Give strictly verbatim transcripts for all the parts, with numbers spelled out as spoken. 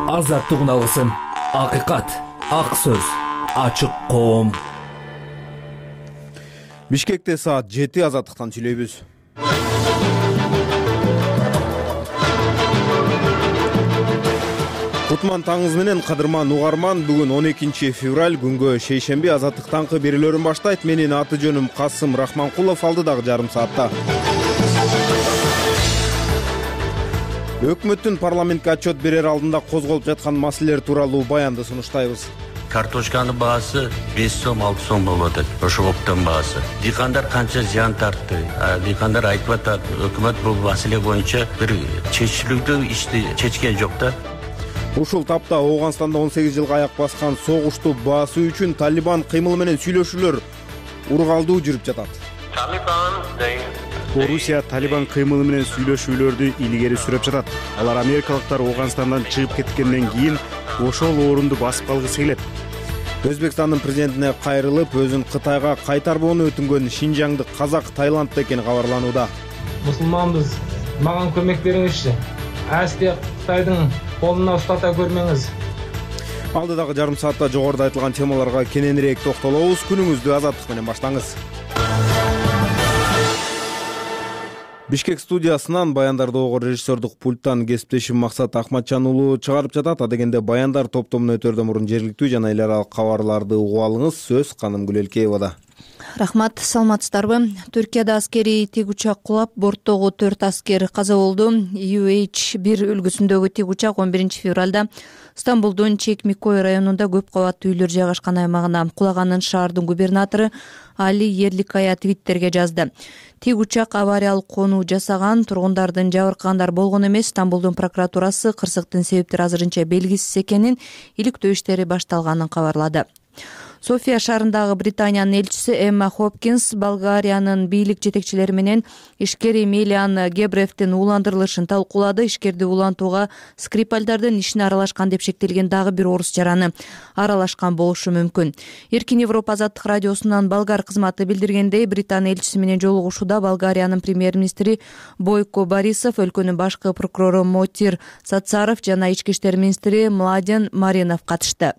Азаттык алгысым, акыйкат, ак сөз, ачык коом. Бишкекте саат жети азаттыктан сүйлөйбүз. Кутман таңыз менен кадырман угарман, бүгүн он экинчи февраль күнгө шейшемби азаттык таңкы берүүлөрүн баштайт. Менин аты жөнүм Касым Рахманкулов, алдыдагы жарым саатта. Өкмөттүн парламентке отчет берер алдында козголуп жаткан маселелер тууралуу баянды сунуштайбыз. Картошканын баасы беш сом алты сом болуп атат. Ошо оптон баасы. Дыйкандар канча зыян тартты. Дыйкандар айтып атат, өкмөт бул маселе боюнча бир чечилүүдө ишти чечкен жок да. Ушул тапта Ооганстанда он сегиз жылга аяк баскан согушту басуу үчүн Талибан кыймыл менен сүйлөшүүлөр ургалдуу жүрүп жатат. Орусия Талибан кыймылы менен сүйлөшүүлөрдү илгери сүрөп жатат. Алар америкалыктар Ооганстандан чыгып кеткенден кийин ошол орунду басып калгысы келет. Өзбекстандын президентине кайрылып, өзүн Кытайга кайтарбоону өтүнгөн Шинжаңдык казак Таиландда экени кабарланууда. Мусулманбыз, мага көмөк бериңизчи. Асты Кытайдын колуна устата көрмөңүз. Алдыдагы жарым саатта жогоруда айтылган темаларга кененирээк токтолобуз. Күнүңүздү азаттык менен баштаңыз. Бишкек студиясынан баяндарды огор режиссердук пульттан кесиптешим Максат Ахматжан уулу чыгарып жатат. Адегенде баяндар топтомуна өтөрдөн мурун жергиликтүү жана эл аралык кабарларды угуп алыңыз. Сөз Каным Гүлелкеевада. Рахмат, саламатсыздарбы? Түркияда аскерий тик учак кулап, борттогу төрт аскер каза болду. ю эйч бир үлгүсүндөгү тик учак он биринчи февралда Стамбулдун Чекмекой районунда көп кабаттуу үйлөр жайгашкан аймагына кулаганын шаардын губернатору Али Ерликая твиттерге жазды. Тик учак авариялык конуу жасаган, тургундардын жабыркагандар болгон эмес. Стамбулдун прокуратурасы кырсыктын себептери азырынча белгисиз экенин, иликтөө иштери башталганын кабарлады. София шаарындагы Британиянын элчиси Эмма Хопкинс Болгариянын бийлик жетекчилери менен ишкер Эмилиан Гебревдин ууландырылышын талкуулады. Ишкерди уулантууга Скрипальдардын ишине аралашкан деп шектелген дагы бир орус жараны аралашкан болушу мүмкүн. Эркин Европа азаттык радиосунан болгар кызматы билдиргендей, Британия элчиси менен жолугушууда Болгариянын премьер-министри Бойко Борисов, өлкөнүн башкы прокурору Мотир Сацаров жана ички иштер министри Младен Маринов катышты.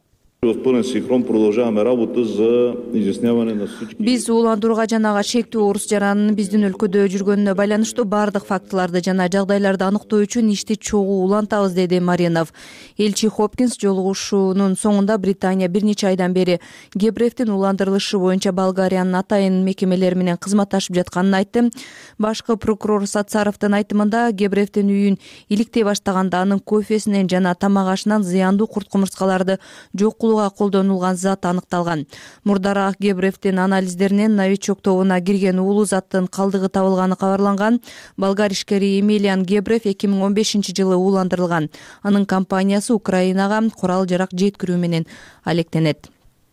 Биз ууландырууга жана шектүү орус жаранынын биздин өлкөдө жүргөнүнө байланыштуу бардык фактыларды жана жагдайларды аныктоо үчүн ишти чогуу улантабыз, деди Маринов. Элчи Хопкинс жолугушуунун соңунда Британия бир нече айдан бери Гебревдин ууландырылышы боюнча Болгариянын атайын мекемелери менен кызматташып жатканын айтты. Башкы прокурор Сацаровдун айтымында, Гебревдин үйүн иликтей баштаганда анын кофесинен жана тамак ашынан зыяндуу курт кумурскаларды жок колдонулган зат аныкталган. Мурдараак Гебревдин анализдеринен новичок тобуна кирген уулуу заттын калдыгы табылганы кабарланган. Болгар ишкери Эмилиан Гебрев эки миң он бешинчи жылы ууландырылган. Анын компаниясы Украинага курал жарак жеткирүү менен алектенет.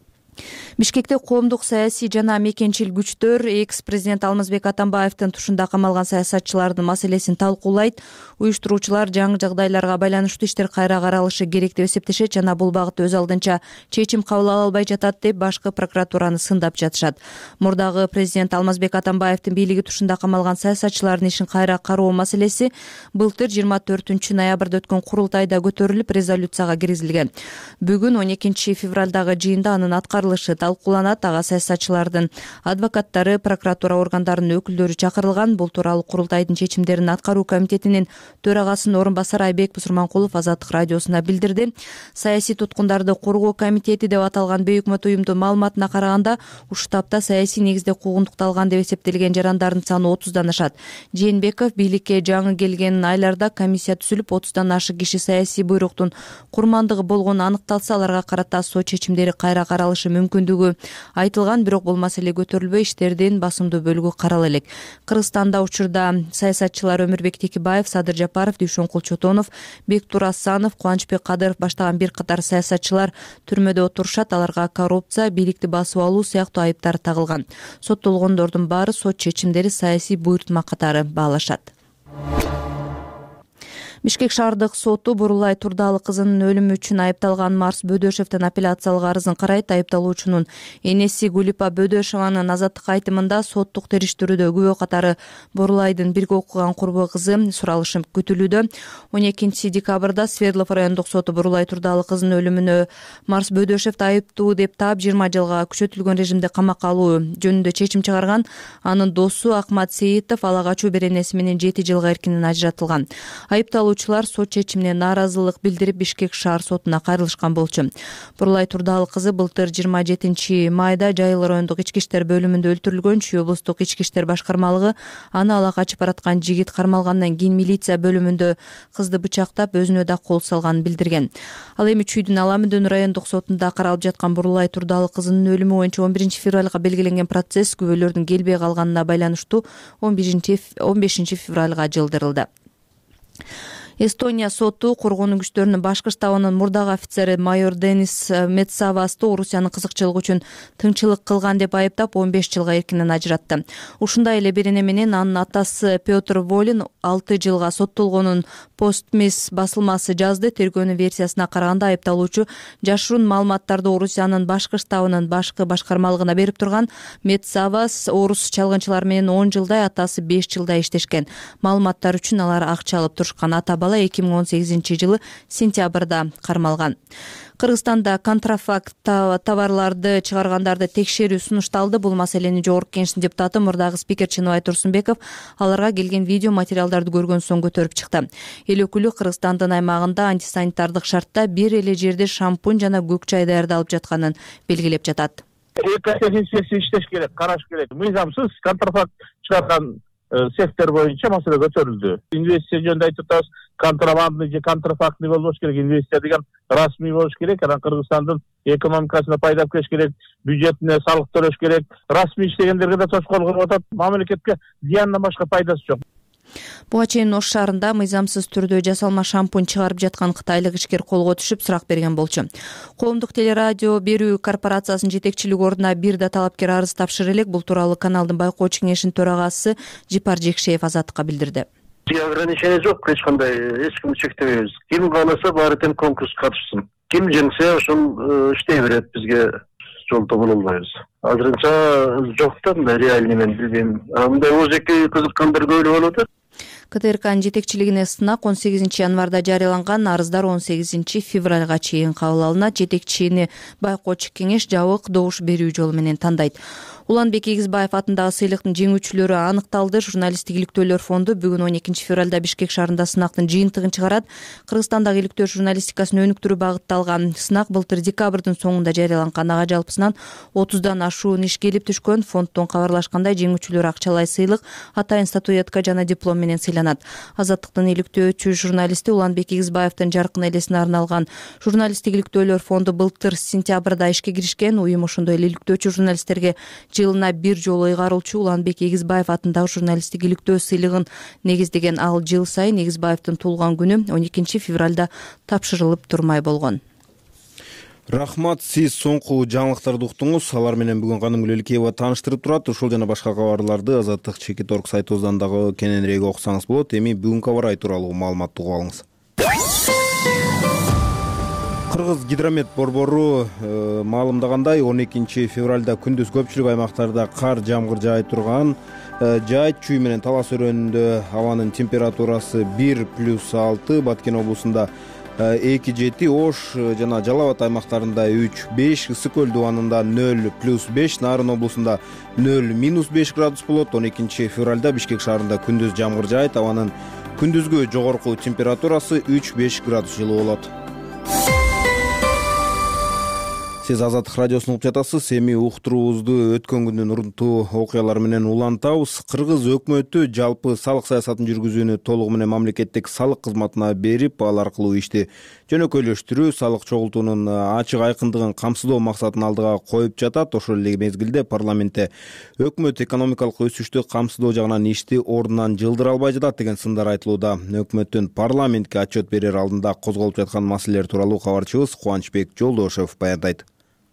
Бишкекте коомдук саясий жана мекенчил күчтөр экс-президент Алмазбек Атамбаевдин тушунда камалган саясатчылардын маселесин талкуулайт. Уюштуруучулар жаңы жагдайларга байланыштуу иштер кайра каралышы керек деп эсептешет жана бул багытта өз алдынча чечим кабыл ала албай жатат деп башкы прокуратураны сындап жатышат. Мурдагы президент Алмазбек Атамбаевдин бийлиги тушунда камалган саясатчылардын ишин кайра кароо маселеси былтыр жыйырма төртүнчү ноябрда өткөн курултайда көтөрүлүп, резолюцияга киргизилген. Бүгүн он экинчи февралдагы жыйында анын аткарылышы талкууланат. Ага саясатчылардын адвокаттары, прокуратура органдарынын өкүлдөрү чакырылган. Бул тууралуу курултайдын чечимдерин аткаруу комитетинин төрагасынын орун басары Айбек Бусурманкулов Азаттык радиосуна билдирди. Саясий туткундарды коргоо комитети деп аталган бейөкмөт уюмдун маалыматына караганда, ушул тапта саясий негизде куугунтукталган деп эсептелген жарандардын саны отуздан ашат. Жээнбеков бийликке жаңы келген айларда комиссия түзүлүп, отуздан ашык киши саясий буйруктун курмандыгы болгону аныкталса, аларга карата сот чечимдери кайра каралышы мүмкүндүгү айтылган. Бирок бул маселе көтөрүлбөй, иштердин басымдуу бөлүгү карала элек. Кыргызстанда учурда саясатчылар Өмүрбек Текебаев, Садыр Жапаров, Дүйшөнкул Чотонов, Бектур Асанов, Кубанычбек Кадыров баштаган бир катар саясатчылар түрмөдө отурушат. Аларга коррупция, бийликти басып алуу сыяктуу айыптар тагылган. Соттолгондордун баары сот чечимдери саясий буйртма катары баалашат. Бишкек шаардык соту Бурулай Турдалы кызынын өлүмү үчүн айыпталган Марс Бөдөшевдин апелляциялык арызын карайт. Айыпталуучунун энеси Гулипа Бөдөшеванын азаттык айтымында соттук териштирүүдө күбө катары Бурулайдын бирге окуган курбу кызы суралышы күтүлүүдө. он экинчи декабрда Свердлов райондук соту Бурулай Турдалы кызынын өлүмүнө Марс Бөдөшевди айыптуу деп таап жыйырма жылга күчөтүлгөн режимде камакка алуу жөнүндө чечим чыгарган. Анын досу Акмат Сейитов ала качуу беренеси менен жети жылга эркинен ажыратылган. Айыпталуучулар сот чечимине нааразылык билдирип Бишкек шаар сотуна кайрылышкан болчу. Бурулай Турдалы кызы былтыр жыйырма жетинчи майда Жайыл райондук ички иштер бөлүмүндө өлтүрүлгөн. Чүй облустук ички иштер башкармалыгы аны ала качып бараткан жигит кармалгандан кийин милиция бөлүмүндө кызды бычактап өзүнө да кол салганын билдирген. Ал эми Чүйдүн Ала Мөдөн райондук сотунда каралып жаткан Бурулай Турдалы кызынын өлүмү боюнча он биринчи февралга белгиленген процесс күбөлөрдүн келбей калганына байланыштуу он бешинчи февралга жылдырылды. Эстония соту коргонуу күчтөрүнүн башкы штабынын мурдагы офицери майор Денис Метсавасты Орусиянын кызыкчылыгы үчүн тыңчылык кылган деп айыптап он беш жылга эркинен ажыратты. Ушундай эле берене менен анын атасы Петр Волин алты жылга соттолгонун Постмис басылмасы жазды. Тергөөнүн версиясына караганда айыпталуучу жашыруун маалыматтарды Орусиянын башкы штабынын башкы башкармалыгына берип турган. Метсавас орус чалгынчылар менен он жылдай, атасы беш жылдай иштешкен. Маалыматтар үчүн алар акча алып турушкан. Ата бала эки миң он сегизинчи жылы сентябрда кармалган. Кыргызстанда контрафакт товарларды чыгаргандарды текшерүү сунушталды. Бул маселени Жогорку Кеңештин депутаты мурдагы спикер Чыныбай Турсунбеков аларга келген видео материалдарды көргөн соң көтөрүп чыкты. Эл өкүлү Кыргызстандын аймагында антисанитардык шартта бир эле жерде шампунь жана көк чай даярдалып жатканын белгилеп жатат. Экосистемасы иштеш керек, караш керек. Мыйзамсыз контрафакт чыгарган сектор боюнча маселе көтөрүлдү. Инвестиция жөнүндө айтып атабыз, контрабандный же контрафактный болбош керек. Инвестиция деген расмий болуш керек. Анан Кыргызстандын экономикасына пайда алып келиш керек, бюджетине салык төлөш керек. Расмий иштегендерге да тоскоол кылып атат. Мамлекетке зыяндан башка пайдасы жок. Буга чейин Ош шаарында мыйзамсыз түрдө жасалма шампунь чыгарып жаткан кытайлык ишкер колго түшүп сурак берген болчу. Коомдук телерадио берүү корпорациясынын жетекчилик ордуна бир да талапкер арыз тапшыры элек. Бул тууралуу каналдын байкоочу кеңешинин төрагасы Жипар Жекшеев Азаттыкка билдирди. Ограничение жок, эч кандай, эч кимди чектебейбиз. Ким кааласа баары тең конкурска катышсын. Ким жеңсе ошол иштей берет, бизге жолто боло албайбыз. Азырынча жок да, мындай реальный мен билбейм. Мындай ожеке кызыккандар көп эле болуп атат. КТРКнын жетекчилигине сынак он сегизинчи январда жарыяланган, арыздар он сегизинчи февралга чейин кабыл алынат. Жетекчини байкоочу кеңеш жабык добуш берүү жолу менен тандайт. Уланбек Эгизбаев атындагы сыйлыктын жеңүүчүлөрү аныкталды. Журналисттик иликтөөлөр фонду бүгүн он экинчи февралда Бишкек шаарында сынактын жыйынтыгын чыгарат. Кыргызстандагы иликтөө журналистикасын өнүктүрүү багытталган сынак былтыр декабрдын соңунда жарыяланган. Ага жалпысынан отуздан ашуун иш келип түшкөн. Фонддон кабарлашкандай жеңүүчүлөр акчалай сыйлык, атайын статуэтка жана диплом менен сыйланат. Азаттыктын иликтөөчү журналисти Уланбек Эгизбаевдин жаркын элесине арналган журналисттик иликтөөлөр фонду былтыр сентябрда ишке киришкен. Уюм ошондой эле иликтөөчү журналисттерге жылына бир жолу ыйгарылчу Уланбек Эгизбаев атындагы журналисттик иликтөө сыйлыгын негиздеген. Ал жыл сайын Эгизбаевдин туулган күнү он экинчи февралда тапшырылып турмай болгон. Рахмат, сиз соңку жаңылыктарды уктуңуз. Алар менен бүгүн Каным Гүлөлкеева тааныштырып турат. Ушул жана башка кабарларды Азаттык чекит орг сайтыбыздан дагы кененирээк окусаңыз болот. Эми бүгүнкү кабар ай тууралуу маалыматты угуп алыңыз. Кыргыз гидромет борбору э, маалымдагандай он экинчи февралда күндүз көпчүлүк аймактарда кар, жамгыр жаай турган. Э, жайыт Чүй менен Талас өрөөнүндө абанын температурасы бир плюс алты, Баткен облусунда эки жети, Ош жана Жалал Абад аймактарында үч беш, Ысык көл дубанында нөл плюс беш, Нарын облусунда нөл минус беш градус болот. он экинчи февралда Бишкек шаарында күндүз жамгыр жаайт, абанын күндүзгү жогорку температурасы үч беш градус жылуу болот. Сиз Азаттык радиосун угуп жатасыз. Эми уктуруубузду өткөн күндүн урунтуу окуялары менен улантабыз. Кыргыз өкмөтү жалпы салык саясатын жүргүзүүнү толугу менен мамлекеттик салык кызматына берип, ал аркылуу ишти жөнөкөйлөштүрүү, салык чогултуунун ачык айкындыгын камсыздоо максатын алдыга коюп жатат. Ошол эле мезгилде парламентте өкмөт экономикалык өсүштү камсыздоо жагынан ишти ордунан жылдыра албай жатат деген сындар айтылууда. Өкмөттүн парламентке отчет берер алдында козголуп жаткан маселелер тууралуу кабарчыбыз Кубанычбек Жолдошев баяндайт.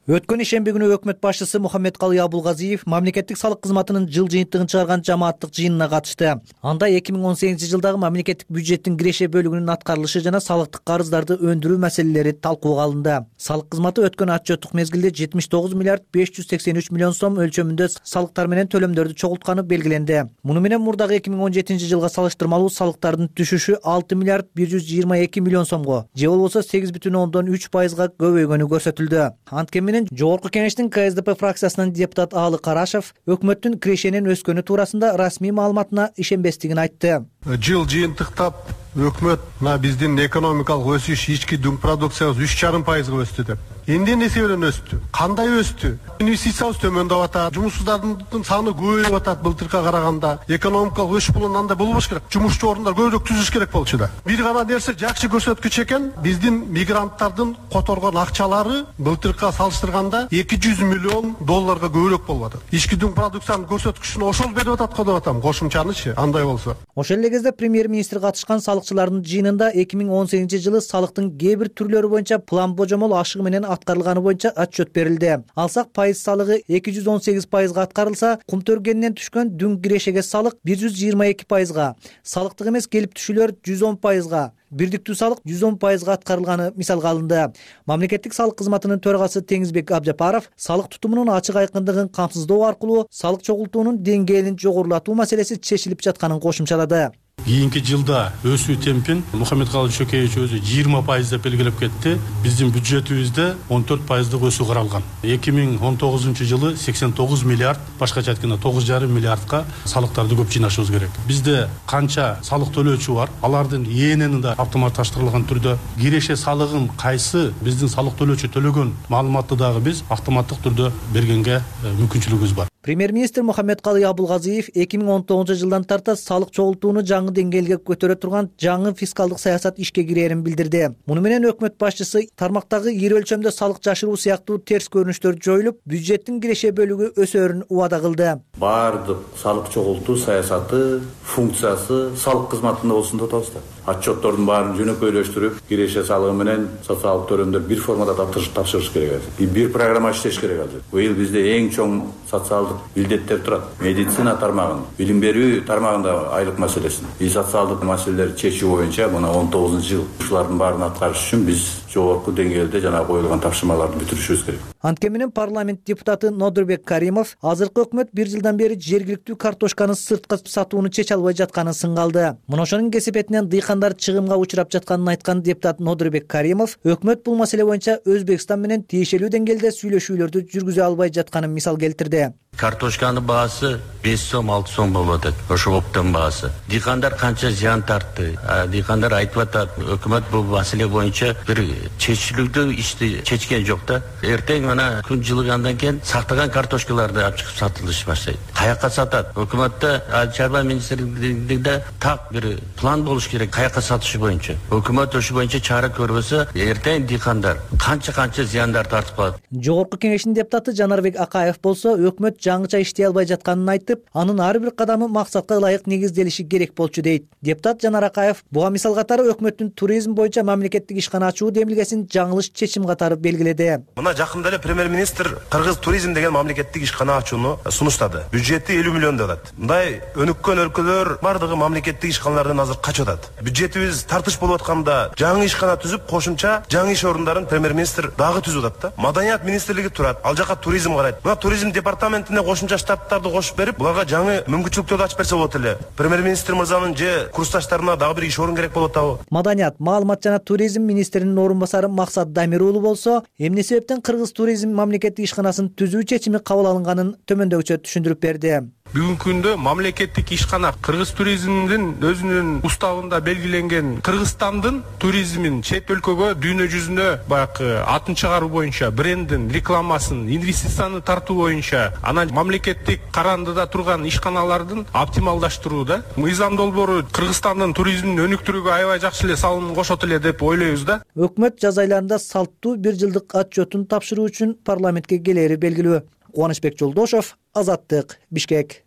Өткөн ишемби күнү өкмөт башчысы Мухаммедкалый Абулгазиев мамлекеттик салык кызматынын жыл жыйынтыгын чыгарган жамааттык жыйынына катышты. Анда эки миң он сегизинчи жылдагы мамлекеттик бюджеттин киреше бөлүгүнүн аткарылышы жана салыктык карыздарды өндүрүү маселелери талкууга алынды. Салык кызматы өткөн отчеттук мезгилде жетимиш тогуз миллиард беш жүз сексен үч миллион сом өлчөмүндө салыктар менен төлөмдөрдү чогултканы белгиленди. Муну менен мурдагы эки миң он жетинчи жылга салыштырмалуу салыктардын түшүшү алты миллиард бир жүз жыйырма эки миллион сомго, же болбосо сегиз бүтүн ондон үч пайызга көбөйгөнү көрсөтүлдү. Анткени Жогорку Кеңештин Ка С Д П фракциясынын депутат Аалы Карашев өкмөттүн кирешенин өскөнү туурасында расмий маалыматына ишенбестигин айтты. Жыл жыйынтыктап өкмөт мына биздин экономикалык өсүш ички дүң продукциябыз үч жарым пайызга өстү деп. Энди эмне себептен өстү? Кандай өстү? Инвестициябыз төмөндөп атат, жумушсуздардын саны көбөйүп атат былтыркыга караганда. Экономикалык өсүш булун андай болбош керек. Жумушчу орундар көбүрөөк түзүш керек болчу да. Бир гана нерсе жакшы көрсөткүч экен, биздин мигранттардын которгон акчалары былтыркыга салыштырганда эки жүз миллион долларга көбүрөөк болуп атат. Ички дүң продукциянын көрсөткүчүн ошол берип атат го деп атам, кошумчанычы андай болсо. Ошол эле кезде премьер-министр катышкан салыкчылардын жыйынында эки миң он сегизинчи жылы салыктын кээ бир түрлөрү боюнча план божомол ашыгы менен аткарылганы боюнча отчет берилди. Алсак пайыз салыгы эки жүз он сегиз пайызга аткарылса, кум төргенинен түшкөн дүң кирешеге салык бир жүз жыйырма эки пайызга, салыктык эмес келип түшүүлөр жүз он пайызга, бирдиктүү салык жүз он пайызга аткарылганы мисалга алынды. Мамлекеттик салык кызматынын төрагасы Теңизбек Абжапаров салык тутумунун ачык айкындыгын камсыздоо аркылуу салык чогултуунун деңгээлин жогорулатуу маселеси чечилип жатканын кошумчалады. Кийинки жылда өсүү темпин Мухаммедкалый Чөкеевич өзү жыйырма пайыз деп белгилеп кетти. Биздин бюджетибизде он төрт пайыздык өсүү каралган. эки миң он тогузунчу жылы сексен тогуз миллиард, башкача айтканда тогуз жарым миллиардка салыктарды көп жыйнашыбыз керек. Бизде канча салык төлөөчү бар, алардын ээнени да автоматташтырылган түрдө киреше салыгын кайсы биздин салык төлөөчү төлөгөн маалыматты дагы биз автоматтык түрдө бергенге мүмкүнчүлүгүбүз бар. Премьер-министр Мухаммедкалый Абулгазиев эки миң он тогузунчу жылдан тарта салык чогултууну жаңы деңгээлге көтөрө турган жаңы фискалдык саясат ишке кирерин билдирди. Муну менен өкмөт башчысы тармактагы ири өлчөмдө салык жашыруу сыяктуу терс көрүнүштөр жоюлуп, бюджеттин киреше бөлүгү өсөрүн убада кылды. Баардык салык чогултуу саясаты, функциясы салык кызматында болсун деп атабыз да. Отчеттордун баарын жөнөкөйлөштүрүп, киреше салыгы менен социалдык төрөмдөр бир формада тапшырыш керек. Бир программа иштеш керек азыр. Быйыл бизде эң чоң социалдык милдеттер турат. Медицина тармагын, билим берүү тармагында айлык маселесин, и социалдык маселелерди чечүү боюнча мына он тогузунчу жыл ушулардын баарын аткарыш үчүн биз жогорку деңгээлде жана коюлган тапшырмаларды бүтүрүшүбүз керек. Анткени менен парламент депутаты Нодурбек Каримов азыркы өкмөт бир жылдан бери жергиликтүү картошканы сыртка сатууну чече албай жатканын сыңгалды. Мына ошонун кесепетинен дыйкандар чыгымга учурап жатканын айткан депутат Нодурбек Каримов өкмөт бул маселе боюнча Өзбекстан менен тиешелүү деңгээлде сүйлөшүүлөрдү жүргүзө албай жатканын мисал келтирди. Картошканын баасы беш сом алты сом болуп атат. Ошо оптон баасы. Дыйкандар канча зыян тартты. Дыйкандар айтып атат, өкмөт бул маселе боюнча бир чечилүүдө ишти чечкен жок да. Эртең мына күн жылыгандан кийин сактаган картошкаларды алып чыгып сатылыш баштайт. Каяка сатат? Өкмөттө чарба министрлигинде так бир план болуш керек каяка сатышы боюнча. Өкмөт ошо боюнча чара көрбөсө, эртең дыйкандар канча-канча зыяндар тартып калат. Жогорку Кеңештин депутаты Жанарбек Акаев болсо өкмөт жаңыча иштей албай жатканын айтып, анын ар бир кадамы максатка ылайык негизделиши керек болчу дейт. Депутат Жанар Акаев буга мисал катары өкмөттүн туризм боюнча мамлекеттик ишкана ачуу демилгесин жаңылыш чечим катары белгиледи. Мына жакында эле премьер-министр кыргыз туризм деген мамлекеттик ишкана ачууну сунуштады. Бюджети элүү миллион деп атат. Мындай өнүккөн өлкөлөр бардыгы мамлекеттик ишканалардан азыр качып атат. Бюджетибиз тартыш болуп атканда жаңы ишкана түзүп, кошумча жаңы иш орундарын премьер-министр дагы түзүп атат да. Маданият министрлиги турат, ал жака туризм карайт. Мына туризм департаментине кошумча штаттарды кошуп берип, буларга жаңы мүмкүнчүлүктөрдү ачып берсе болот эле. Премьер-министр мырзанын же курсташтарына дагы бир иш орун керек болуп атабы? Маданият, маалымат жана туризм министринин орун басары Максат Дамир уулу болсо, эмне себептен кыргыз туризм мамлекеттик ишканасын түзүү чечими кабыл алынганын төмөндөгүчө түшүндүрүп берди. Бүгүнкү күндө мамлекеттик ишкана кыргыз туризминин өзүнүн уставында белгиленген Кыргызстандын туризмин чет өлкөгө дүйнө жүзүнө баягы атын чыгаруу боюнча, брендин рекламасын, инвестицияны тартуу боюнча, анан мамлекеттик карандыда турган ишканалардын оптималдаштырууда мыйзам долбоору Кыргызстандын туризмин өнүктүрүүгө аябай жакшы эле салым кошот эле деп ойлойбуз да. Өкмөт жаз айларында салттуу бир жылдык отчетун тапшыруу үчүн парламентке келери белгилүү. Кубанычбек Жолдошов, Азаттык, Бишкек.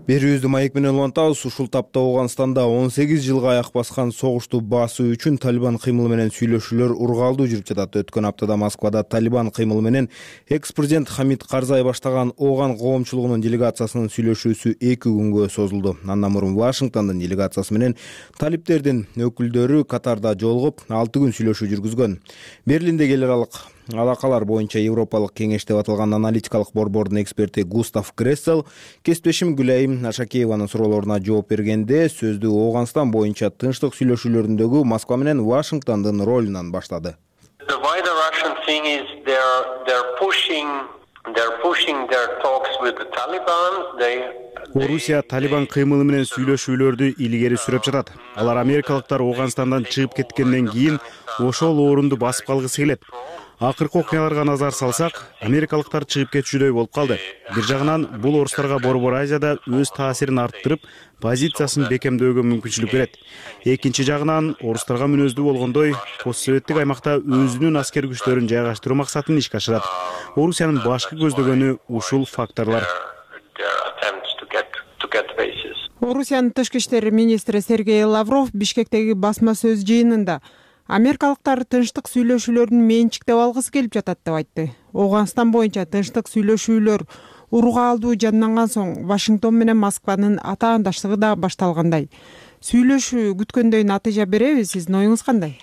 Берүүбүздү маек менен улантабыз. Ушул тапта Ооганстанда он сегиз жылга аяк баскан согушту басуу үчүн Талибан кыймылы менен сүйлөшүүлөр ургаалдуу жүрүп жатат. Өткөн аптада Москвада Талибан кыймылы менен экс-президент Хамид Карзай баштаган Ооган коомчулугунун делегациясынын сүйлөшүүсү эки күнгө созулду. Андан мурун Вашингтондун делегациясы менен талиптердин өкүлдөрү Катарда жолугуп, алты күн сүйлөшүү жүргүзгөн. Берлиндеги эл аралык алакалар боюнча Европалык кеңеш деп аталган аналитикалык борбордун эксперти Густав Грессел кесиптешим Гүлайым Ашакееванын суроолоруна жооп бергенде сөздү Ооганстан боюнча тынчтык сүйлөшүүлөрүндөгү Москва менен Вашингтондун ролунан баштады. Орусия Талибан кыймылы менен сүйлөшүүлөрдү илгери сүрөп жатат. Алар америкалыктар Ооганстандан чыгып кеткенден кийин ошол орунду басып калгысы келет. Акыркы окуяларга назар салсак, америкалыктар чыгып кетүүчүдөй болуп калды. Бир жагынан бул орустарга Борбор Азияда өз таасирин арттырып, позициясын бекемдөөгө мүмкүнчүлүк берет. Экинчи жагынан орустарга мүнөздүү болгондой, постсоветтик аймакта өзүнүн аскер күчтөрүн жайгаштыруу максатын ишке ашырат. Орусиянын башкы көздөгөнү ушул факторлор. Орусиянын тышкы иштер министри Сергей Лавров Бишкектеги басма сөз жыйынында америкалыктар тынчтык сүйлөшүүлөрүн менчиктеп алгысы келип жатат деп айтты. Ооганстан боюнча тынчтык сүйлөшүүлөр ургаалдуу жанданган соң Вашингтон менен Москванын атаандаштыгы да башталгандай. Сүйлөшүү күткөндөй натыйжа береби? Сиздин оюңуз кандай?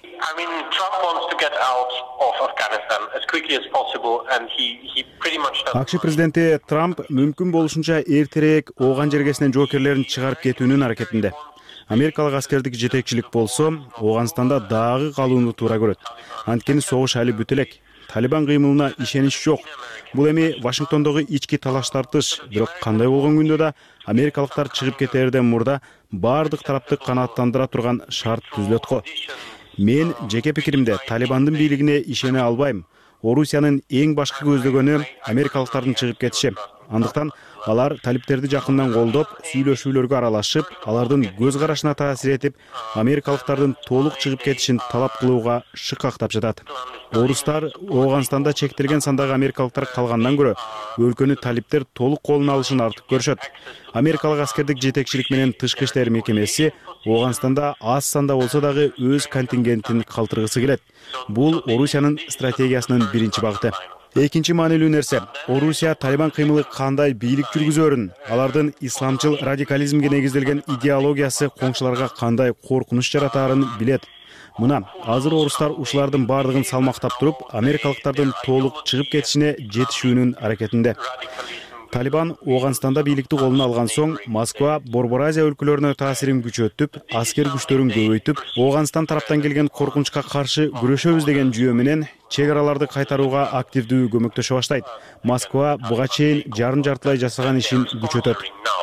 АКШ президенти Трамп мүмкүн болушунча эртерээк Ооган жергесинен жоокерлерин чыгарып кетүүнүн аракетинде. Америкалык аскердик жетекчилик болсо, Ооганстанда дагы калууну туура көрөт. Анткени согуш али бүтө элек. Талибан кыймылына ишенич жок. Бул эми Вашингтондогу ички талаш тартыш. Бирок кандай болгон күндө да америкалыктар чыгып кетерден мурда бардык тарапты канааттандыра турган шарт түзүлөт го. Мен жеке пикиримде Талибандын бийлигине ишене албайм. Орусиянын эң башкы көздөгөнү америкалыктардын чыгып кетиши. Андыктан алар талиптерди жакындан колдоп, сүйлөшүүлөргө аралашып, алардын көз карашына таасир этип, америкалыктардын толук чыгып кетишин талап кылууга шыкактап жатат. Орустар Ооганстанда чектелген сандагы америкалыктар калгандан көрө өлкөнү талиптер толук колуна алышын артык көрүшөт. Америкалык аскердик жетекчилик менен тышкы иштер мекемеси Ооганстанда аз санда болсо дагы өз контингентин калтыргысы келет. Бул Орусиянын стратегиясынын биринчи багыты. Экинчи маанилүү нерсе, Орусия Талибан кыймылы кандай бийлик жүргүзөрүн, алардын исламчыл радикализмге негизделген идеологиясы коңшуларга кандай коркунуч жаратаарын билет. Мына, азыр орустар ушулардын бардыгын салмактап туруп, америкалыктардын толук чыгып кетишине жетишүүнүн аракетинде. Талибан Ооганстанда бийликти колуна алган соң, Москва Борбор Азия өлкөлөрүнө таасирин күчөтүп, аскер күчтөрүн көбөйтүп, Ооганстан тараптан келген коркунучка каршы күрөшөбүз деген жүйө менен чек араларды кайтарууга активдүү көмөктөшө баштайт. Москва буга чейин жарым жартылай жасаган ишин күчөтөт.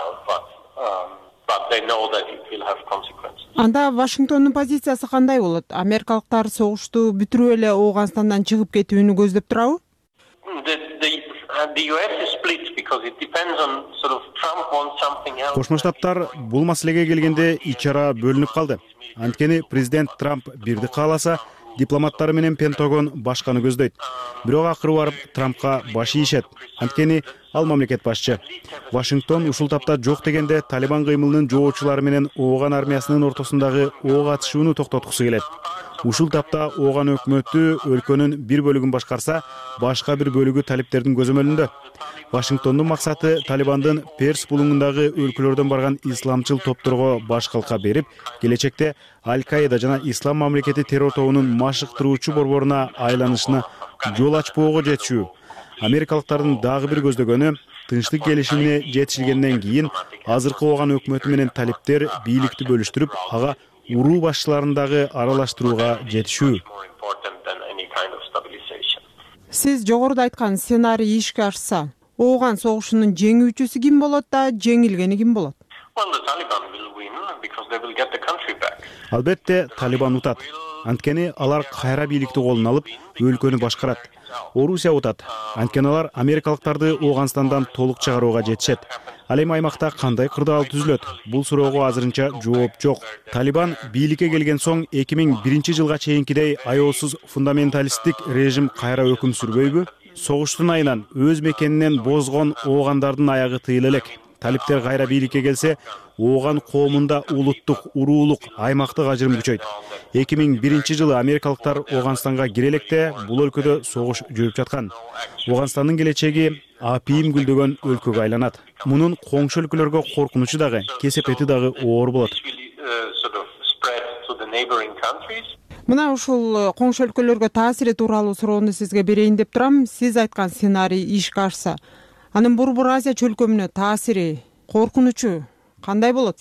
Анда Вашингтондун позициясы кандай болот? Америкалыктар согушту бүтүрүп эле Ооганстандан чыгып кетүүнү көздөп турабы? Кошмо Штаттар бул маселеге келгенде ичара бөлүнүп калды. Анткени президент Трамп бирди кааласа, дипломаттары менен Пентагон башканы көздөйт. Бирок акыры барып Трампка баш ийишет. Анткени ал мамлекет башчы. Вашингтон ушул тапта жок дегенде Талибан кыймылынын жоочулары менен Ооган армиясынын ортосундагы ок атышууну токтоткусу келет. Ушул тапта Ооган өкмөтү өлкөнүн бир бөлүгүн башкарса, башка бир бөлүгү талиптердин көзөмөлүндө. Вашингтондун максаты Талибандын Перс булуңундагы өлкөлөрдөн барган исламчыл топторго баш калка берип, келечекте Аль-Каида жана Ислам мамлекети террор тобунун машыктыруучу борборуна айланышына жол ачпоого жетишүү. Америкалыктардын дагы бир көздөгөнү тынчтык келишимине жетишилгенден кийин азыркы Ооган өкмөтү менен талиптер бийликти бөлүштүрүп, ага уруу башчыларын дагы аралаштырууга жетишүү. Сиз жогоруда айткан сценарий ишке ашса, Ооган согушунун жеңүүчүсү ким болот да, жеңилгени ким болот? Албетте, Талибан утат. Анткени алар кайра бийликти колуна алып, өлкөнү башкарат. Орусия утат. Анткени алар америкалыктарды Ооганстандан толук чыгарууга жетишет. Ал эми аймакта кандай кырдаал түзүлөт? Бул суроого азырынча жооп жок. Талибан бийликке келген соң эки миң биринчи жылга чейинкидей аеосуз фундаменталисттик режим кайра өкүм сүрбөйбү? Согуштун айынан өз мекенинен бозгон Оогандардын аягы тыйыла элек. талиптер кайра бийликке келсе, Ооган коомунда улуттук, уруулук, аймактык ажырым күчөйт. эки миң биринчи жылы америкалыктар Ооганстанга кире электе бул өлкөдө согуш жүрүп жаткан. Ооганстандын келечеги апийим гүлдөгөн өлкөгө айланат. Мунун коңшу өлкөлөргө коркунучу дагы, кесепети дагы оор болот. Мына ушул коңшу өлкөлөргө таасири тууралуу суроону сизге берейин деп турам. Сиз айткан сценарий ишке ашса, анын Борбор Азия чөлкөмүнө таасири, коркунучу кандай болот?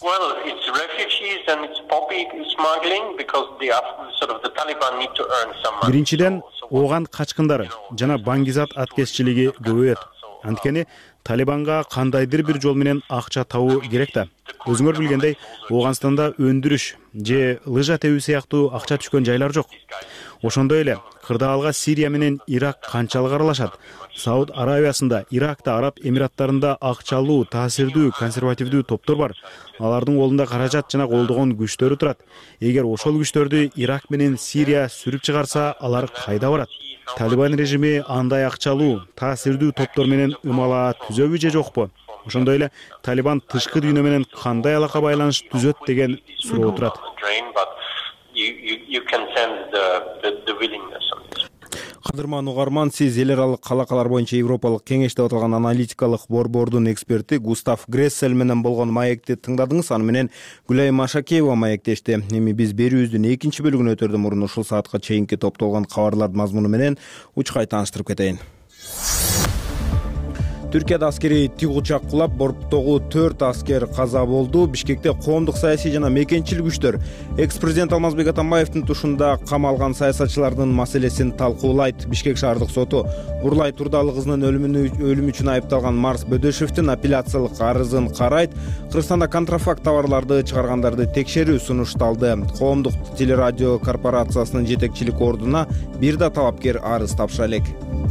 Биринчиден, Ооган качкындары жана баңгизат аткезчилиги көбөйөт. Анткени Талибанга кандайдыр бир жол менен акча табуу керек да. Өзүңөр билгендей, Ооганстанда өндүрүш же лыжа тебүү сыяктуу акча түшкөн жайлар жок. Ошондой эле кырдаалга Сирия менен Ирак канчалык аралашат? Сауд Арабиясында, Иракта, Араб Эмираттарында акчалуу, таасирдүү, консервативдүү топтор бар. Алардын колунда каражат жана колдогон күчтөрү турат. Эгер ошол күчтөрдү Ирак менен Сирия сүрүп чыгарса, алар кайда барат? Талибан режими андай акчалуу, таасирдүү топтор менен ымала түзөбү же жокпу? Ошондой эле Талибан тышкы дүйнө менен кандай алака байланыш түзөт деген суроо турат. Кадырман угарман, сиз эл аралык алакалар боюнча Европалык кеңеш деп аталган аналитикалык борбордун эксперти Густав Грессель менен болгон маекти тыңдадыңыз. Аны менен Гүлайым Ашакеева маектешти. Эми биз берүүбүздүн экинчи бөлүгүнө өтөрдөн мурун ушул саатка чейинки топтолгон кабарлардын мазмуну менен учкай тааныштырып кетейин. Түркияда аскерий тик учак кулап, борттогу төрт аскер каза болду. Бишкекте коомдук саясий жана мекенчил күчтөр экс-президент Алмазбек Атамбаевдин тушунда камалган саясатчылардын маселесин талкуулайт. Бишкек шаардык соту Бурлай Турдалы кызынын өлүмү үчүн айыпталган Марс Бөдөшевдин апелляциялык арызын карайт. Кыргызстанда контрафакт товарларды чыгаргандарды текшерүү сунушталды. Коомдук телерадио корпорациясынын жетекчилик ордуна бир да талапкер арыз тапшыра элек.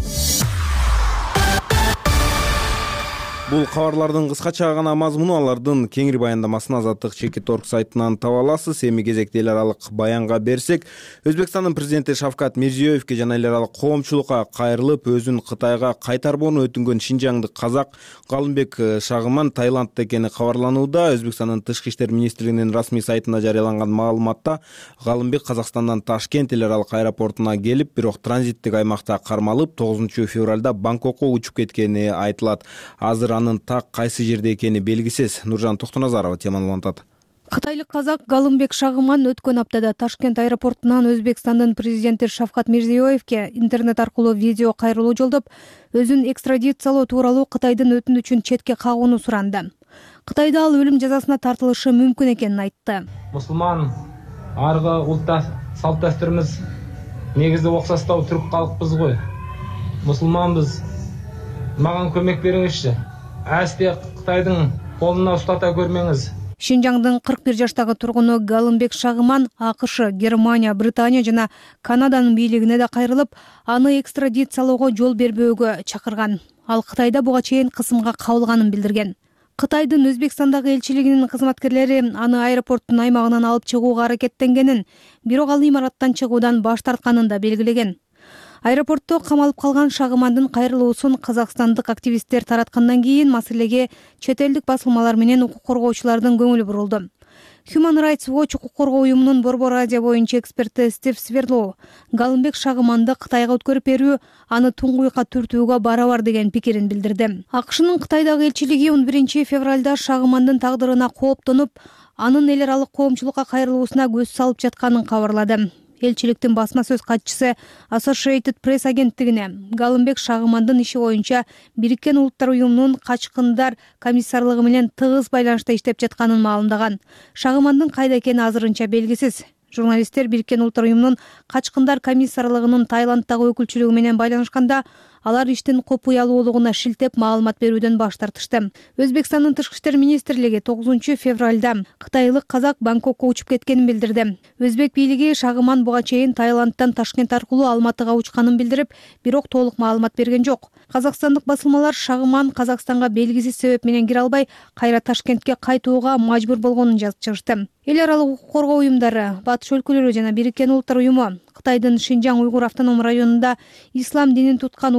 Бул кабарлардын кыскача гана мазмуну алардын кеңири баяндамасын Азаттык чекит орг сайтынан таба аласыз. Эми кезекте эл аралык баянга берсек, Өзбекстандын президенти Шавкат Мирзиёевке жана эл аралык коомчулукка кайрылып, өзүн Кытайга кайтарбоону өтүнгөн шинжаңдык казак Галымбек Шагыман Таиландда экени кабарланууда. Өзбекстандын тышкы иштер министрлигинин расмий сайтында жарыяланган маалыматта Галымбек Казакстандан Ташкент эл аралык аэропортуна келип, бирок транзиттик аймакта кармалып, тогузунчу февралда Бангкокко учуп кеткени айтылат. Азыр анын так кайсы жерде экени белгисиз. Нуржан Токтоназарова теманы улантат. Кытайлык казак Галымбек Шагыман өткөн аптада Ташкент аэропортунан Өзбекстандын президенти Шавкат Мирзиёевке интернет аркылуу видео кайрылуу жолдоп, өзүн экстрадициялоо тууралуу Кытайдын өтүнүчүн четке кагууну суранды. Кытайда ал өлүм жазасына тартылышы мүмкүн экенин айтты. Мусулман аргы ултта салт дастурубуз негизи окшоштоо түрк калкпыз го. Мусулманбыз. Маған көмек беріңізші. Әсте Қытайдың қолына ұстата көрмеңіз. Шинжаңдын кырк бир жаштагы тургуну Галымбек Шагыман АКШ, Германия, Британия жана Канаданын бийлигине да кайрылып, аны экстрадициялоого жол бербөөгө чакырган. Ал Кытайда буга чейин кысымга кабылганын билдирген. Кытайдын Өзбекстандагы элчилигинин кызматкерлери аны аэропорттун аймагынан алып чыгууга аракеттенгенин, бирок ал имараттан чыгуудан баш тартканын да белгилеген. Аэропортто камалып калган Шагымандын кайрылуусун казакстандык активисттер тараткандан кийин маселеге чет элдик басылмалар менен укук коргоочулардын көңүлү бурулду. Human Rights Watch укук коргоо уюмунун Борбор Азия боюнча эксперти Стив Сверлоу Галымбек Шагыманды Кытайга өткөрүп берүү аны туңгуйка түртүүгө барабар деген пикирин билдирди. АКШнын Кытайдагы элчилиги он биринчи февралда Шагымандын тагдырына кооптонуп, анын эл аралык коомчулукка кайрылуусуна көз салып жатканын кабарлады. Элчиликтин басма сөз катчысы Associated Press агенттигине Галымбек Шагымандын иши боюнча Бириккен Улуттар уюмунун качкындар комиссарлыгы менен тыгыз байланышта иштеп жатканын маалымдаган. Шагымандын кайда экени азырынча белгисиз. Журналисттер Бириккен Улуттар уюмунун качкындар комиссарлыгынын Таиланддагы өкүлчүлүгү менен байланышканда, алар иштин копуялуулугуна шилтеп маалымат берүүдөн баш тартышты. Өзбекстандын тышкы иштер министрлиги тогузунчу февралда кытайлык казак Бангкокко учуп кеткенин билдирди. Өзбек бийлиги Шагыман буга чейин Таиланддан Ташкент аркылуу Алматыга учканын билдирип, бирок толук маалымат берген жок. Казакстандык басылмалар Шагыман Казакстанга белгисиз себеп менен кире албай, кайра Ташкентке кайтууга мажбур болгонун жазып чыгышты. Эл аралык укук коргоо уюмдары, Батыш өлкөлөрү жана Бириккен Улуттар уюму Кытайдын Шинжаң Уйгур автоном районунда ислам динин туткан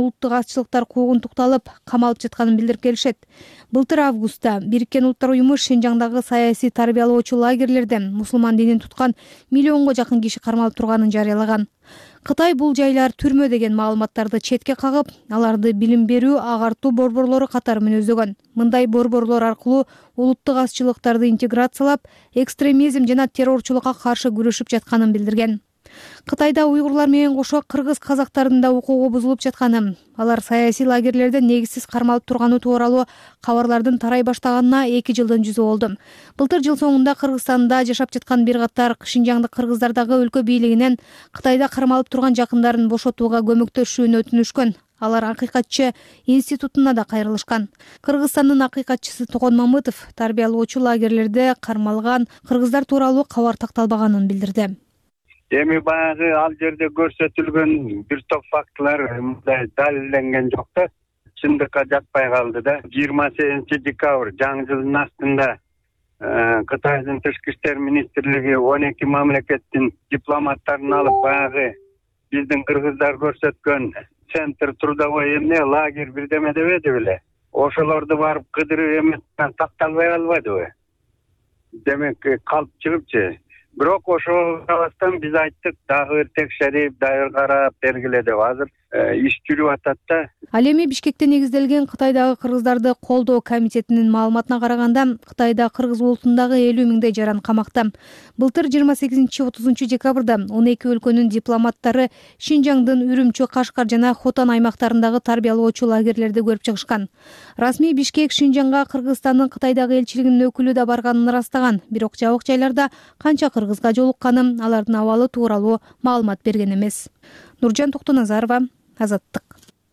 улуттук азчылыктар куугунтукталып камалып жатканын билдирип келишет. Былтыр августта Бириккен Улуттар уюму Шинжаңдагы саясий тарбиялоочу лагерлерде мусулман динин туткан миллионго жакын киши кармалып турганын жарыялаган. Кытай бул жайлар түрмө деген маалыматтарды четке кагып, аларды билим берүү, агартуу борборлору катары мүнөздөгөн. Мындай борборлор аркылуу улуттук азчылыктарды интеграциялап, экстремизм жана террорчулукка каршы күрөшүп жатканын билдирген. Кытайда уйгурлар менен кошо кыргыз казактардын да укугу бузулуп жатканы, алар саясий лагерлерде негизсиз кармалып турганы тууралуу кабарлардын тарай баштаганына эки жылдын жүзү болду. Былтыр жыл соңунда Кыргызстанда жашап жаткан бир катар Шинжаңдык кыргыздар дагы өлкө бийлигинен Кытайда кармалып турган жакындарын бошотууга көмөктөшүүнү өтүнүшкөн. Алар акыйкатчы институтуна да кайрылышкан. Кыргызстандын акыйкатчысы Токон Мамытов тарбиялоочу лагерлерде кармалган кыргыздар тууралуу кабар такталбаганын билдирди. Эми баягы ал жерде көрсөтүлгөн бир топ фактылар мындай далилденген жок да, чындыкка жатпай калды да. жыйырма сегизинчи декабрь жаңы жылдын астында Кытайдын тышкы иштер министрлиги он эки мамлекеттин дипломаттарын алып баягы биздин кыргыздар көрсөткөн центр трудовой эмне лагерь бирдеме дебеди беле. Ошолорду барып кыдырып эмне такталбай калбадыбы? Демек калп чыгыпчы. Бирок ошого карабастан биз айттык, дагы бир текшерип, дагы карап бергиле деп азыр иш жүрүп атат да. Ал эми Бишкекте негизделген Кытайдагы кыргыздарды колдоо комитетинин маалыматына караганда, Кытайда кыргыз улутундагы элүү миңдей жаран камакта. Былтыр жыйырма сегизинчи отузунчу декабрда он эки өлкөнүн дипломаттары Шинжаңдын Үрүмчү, Кашкар жана Хотан аймактарындагы тарбиялоочу лагерлерди көрүп чыгышкан. Расмий Бишкек Шинжаңга Кыргызстандын Кытайдагы элчилигинин өкүлү да барганын ырастаган, бирок жабык жайларда канча кыргызга жолукканын, алардын абалы тууралуу маалымат берген эмес. Нуржан Токтоназарова, Азаттык.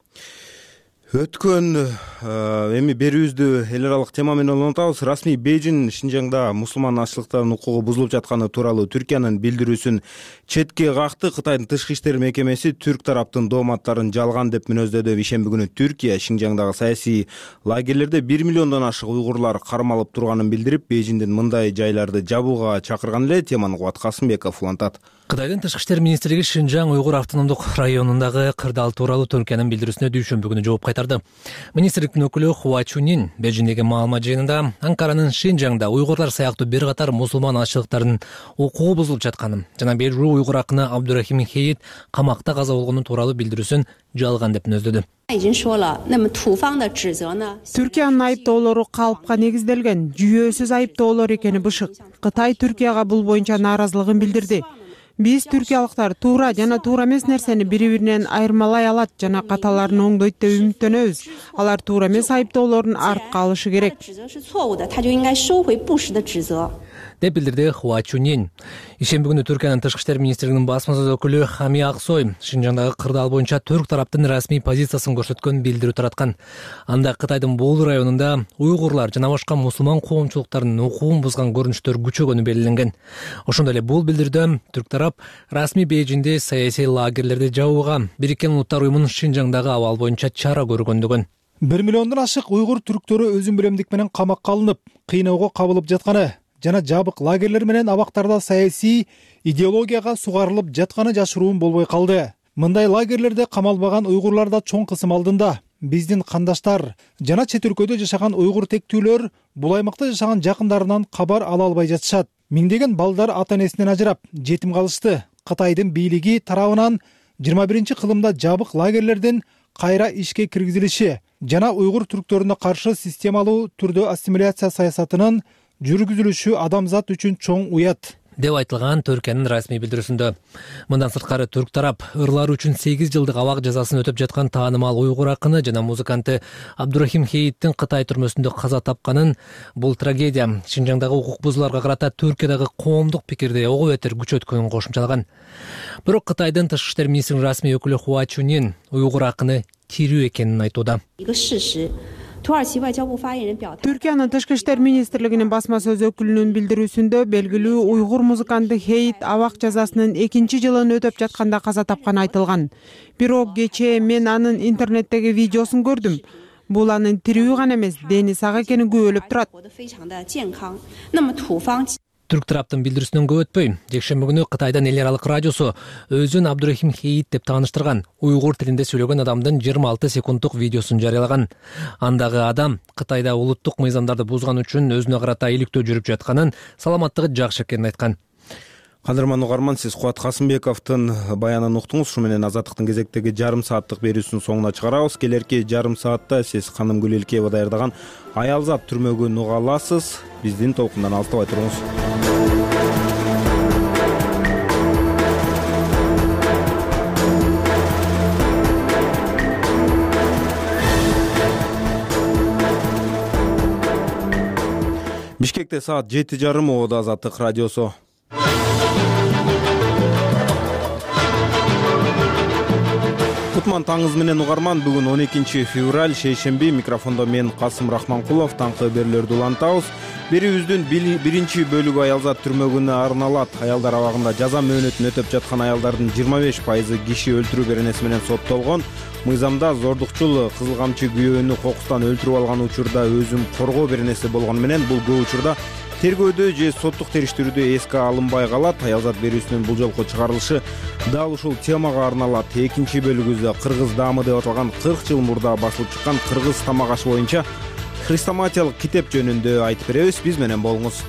Өткөн эми берүүбүздү эл аралык тема менен улантабыз. Расмий Бейжин Шинжаңда мусулман азчылыктардын укугу бузулуп жатканы тууралуу Түркиянын билдирүүсүн четке какты. Кытайдын тышкы иштер мекемеси түрк тараптын дооматтарын жалган деп мүнөздөдү. Ишемби күнү Түркия Шинжаңдагы саясий лагерлерде бир миллиондон ашык уйгурлар кармалып турганын билдирип, Бейжиндин мындай жайларды жабууга чакырган эле. Теманы Кубат Касымбеков улантат. Кытайдын тышкы иштер министрлиги Шинжаң уйгур автономдук районундагы кырдаал тууралуу Түркиянын билдирүүсүнө дүйшөмбү күнү жооп кайтарды. Министрликтин өкүлү Хуа Чунин Бейжиндеги маалымат жыйынында Анкаранын Шинжаңда уйгурлар сыяктуу бир катар мусулман азчылыктардын укугу бузулуп жатканын жана Бейжу уйгур акыны Абдурахим Хейит камакта каза болгону тууралуу билдирүүсүн жалган деп мүнөздөдү. Түркиянын айыптоолору калыпка негизделген, жүйөөсүз айыптоолор экени бышык. Кытай Түркияга бул боюнча нааразылыгын билдирди. Биз түркиялыктар туура жана туура эмес нерсени бири-биринен айырмалай алат жана каталарын оңдойт деп үмүттөнөбүз. Алар туура эмес айыптоолорун артка алышы керек. деп билдирди Хуа Чунин. Ишемби күнү Түркиянын тышкы иштер министрлигинин басма сөз өкүлү Хами Аксой Шинжаңдагы кырдаал боюнча түрк тараптын расмий позициясын көрсөткөн билдирүү тараткан. Анда Кытайдын бул районунда уйгурлар жана башка мусулман коомчулуктарынын укугун бузган көрүнүштөр күчөгөнү белгиленген. Ошондой эле бул билдирүүдө түрк тарап расмий Бейжинде саясий лагерлерди жабууга Бириккен Улуттар уюмунун Шинжаңдагы абал боюнча чара көргөндүгүн. бир миллиондон ашык уйгур түрктөрү өзүн билемдик менен камакка алынып, кыйноого кабылып жатканы жана жабык лагерлер менен абактарда саясий идеологияга сугарылып жатканы жашыруун болбой калды. Мындай лагерлерде камалбаган уйгурлар да чоң кысым алдында. Биздин кандаштар жана чет өлкөдө жашаган уйгур тектүүлөр бул аймакта жашаган жакындарынан кабар ала албай жатышат. Миңдеген балдар ата-энесинен ажырап, жетим калышты. Кытайдын бийлиги тарабынан жыйырма биринчи кылымда жабык лагерлердин кайра ишке киргизилиши жана уйгур түрктөрүнө каршы системалуу түрдө ассимиляция саясатынын жүргүзүлүшү адамзат үчүн чоң уят деп айтылган Түркиянын расмий билдирүүсүндө. Мындан сырткары түрк тарап ырлар үчүн сегиз жылдык абак жазасын өтөп жаткан таанымал уйгур акыны жана музыканты Абдурахим Хейиттин Кытай түрмөсүндө каза тапканын, бул трагедия Шинжаңдагы укук бузууларга карата Түркиядагы коомдук пикирди ого бетер күчөткөнүн кошумчалаган. Бирок Кытайдын тышкы иштер министринин расмий өкүлү Хуа Чунин уйгур акыны тирүү экенин айтууда. Түркиянын тышкы иштер министрлигинин басма сөз өкүлүнүн билдирүүсүндө белгилүү уйгур музыканты Хейит абак жазасынын экинчи жылын өтөп жатканда каза тапканы айтылган. Бирок кечээ мен анын интернеттеги видеосун көрдүм. Бул анын тирүү гана эмес, дени сак экени күбөлөп турат. түрк тараптын билдирүүсүнөн көп өтпөй жекшемби күнү Кытайдын эл аралык радиосу өзүн Абдурахим Хейит деп тааныштырган уйгур тилинде сөйлөгөн адамдын жыйырма алты секунддук видеосун жарыялаган. Андагы адам Кытайда улуттук мыйзамдарды бузган үчүн өзүнө карата иликтөө жүрүп жатканын, саламаттыгы жакшы экенин айткан. Кадырман угарман, сиз Кубат Касымбековдун баянын уктуңуз. Ушу менен Азаттыктын кезектеги жарым сааттык берүүсүнүн соңуна чыгарабыз. Келерки жарым саатта сиз Ханым Гүлелкеева даярдаган Аялзат түрмөгүн уга аласыз. Биздин толкундан алыстабай туруңуз. Бишкекте саат жети жарым, Ободо Азаттык радиосу. Кутман таңыз менен угарман, бүгүн он экинчи февраль шейшемби. Микрофондо мен Касым Рахманкулов. Таңкы берүүлөрдү улантабыз. Берүүбүздүн биринчи бөлүгү Аялзат түрмөгүнө арналат. Аялдар абагында жаза мөөнөтүн өтөп жаткан аялдардын жыйырма беш пайызы киши өлтүрүү беренеси менен соттолгон. Мыйзамда зордукчул кызыл камчы күйөөнү кокустан өлтүрүп алган учурда өзүн коргоо беренеси болгону менен бул көп учурда тергөөдө же соттук териштирүүдө эске алынбай калат. Аялзат берүүсүнүн бул жолку чыгарылышы дал ушул темага арналат. Экинчи бөлүгүбүздө кыргыз даамы деп аталган кырк жыл мурда басылып чыккан кыргыз тамак ашы боюнча хрестоматиялык китеп жөнүндө айтып беребиз. Биз менен болуңуз.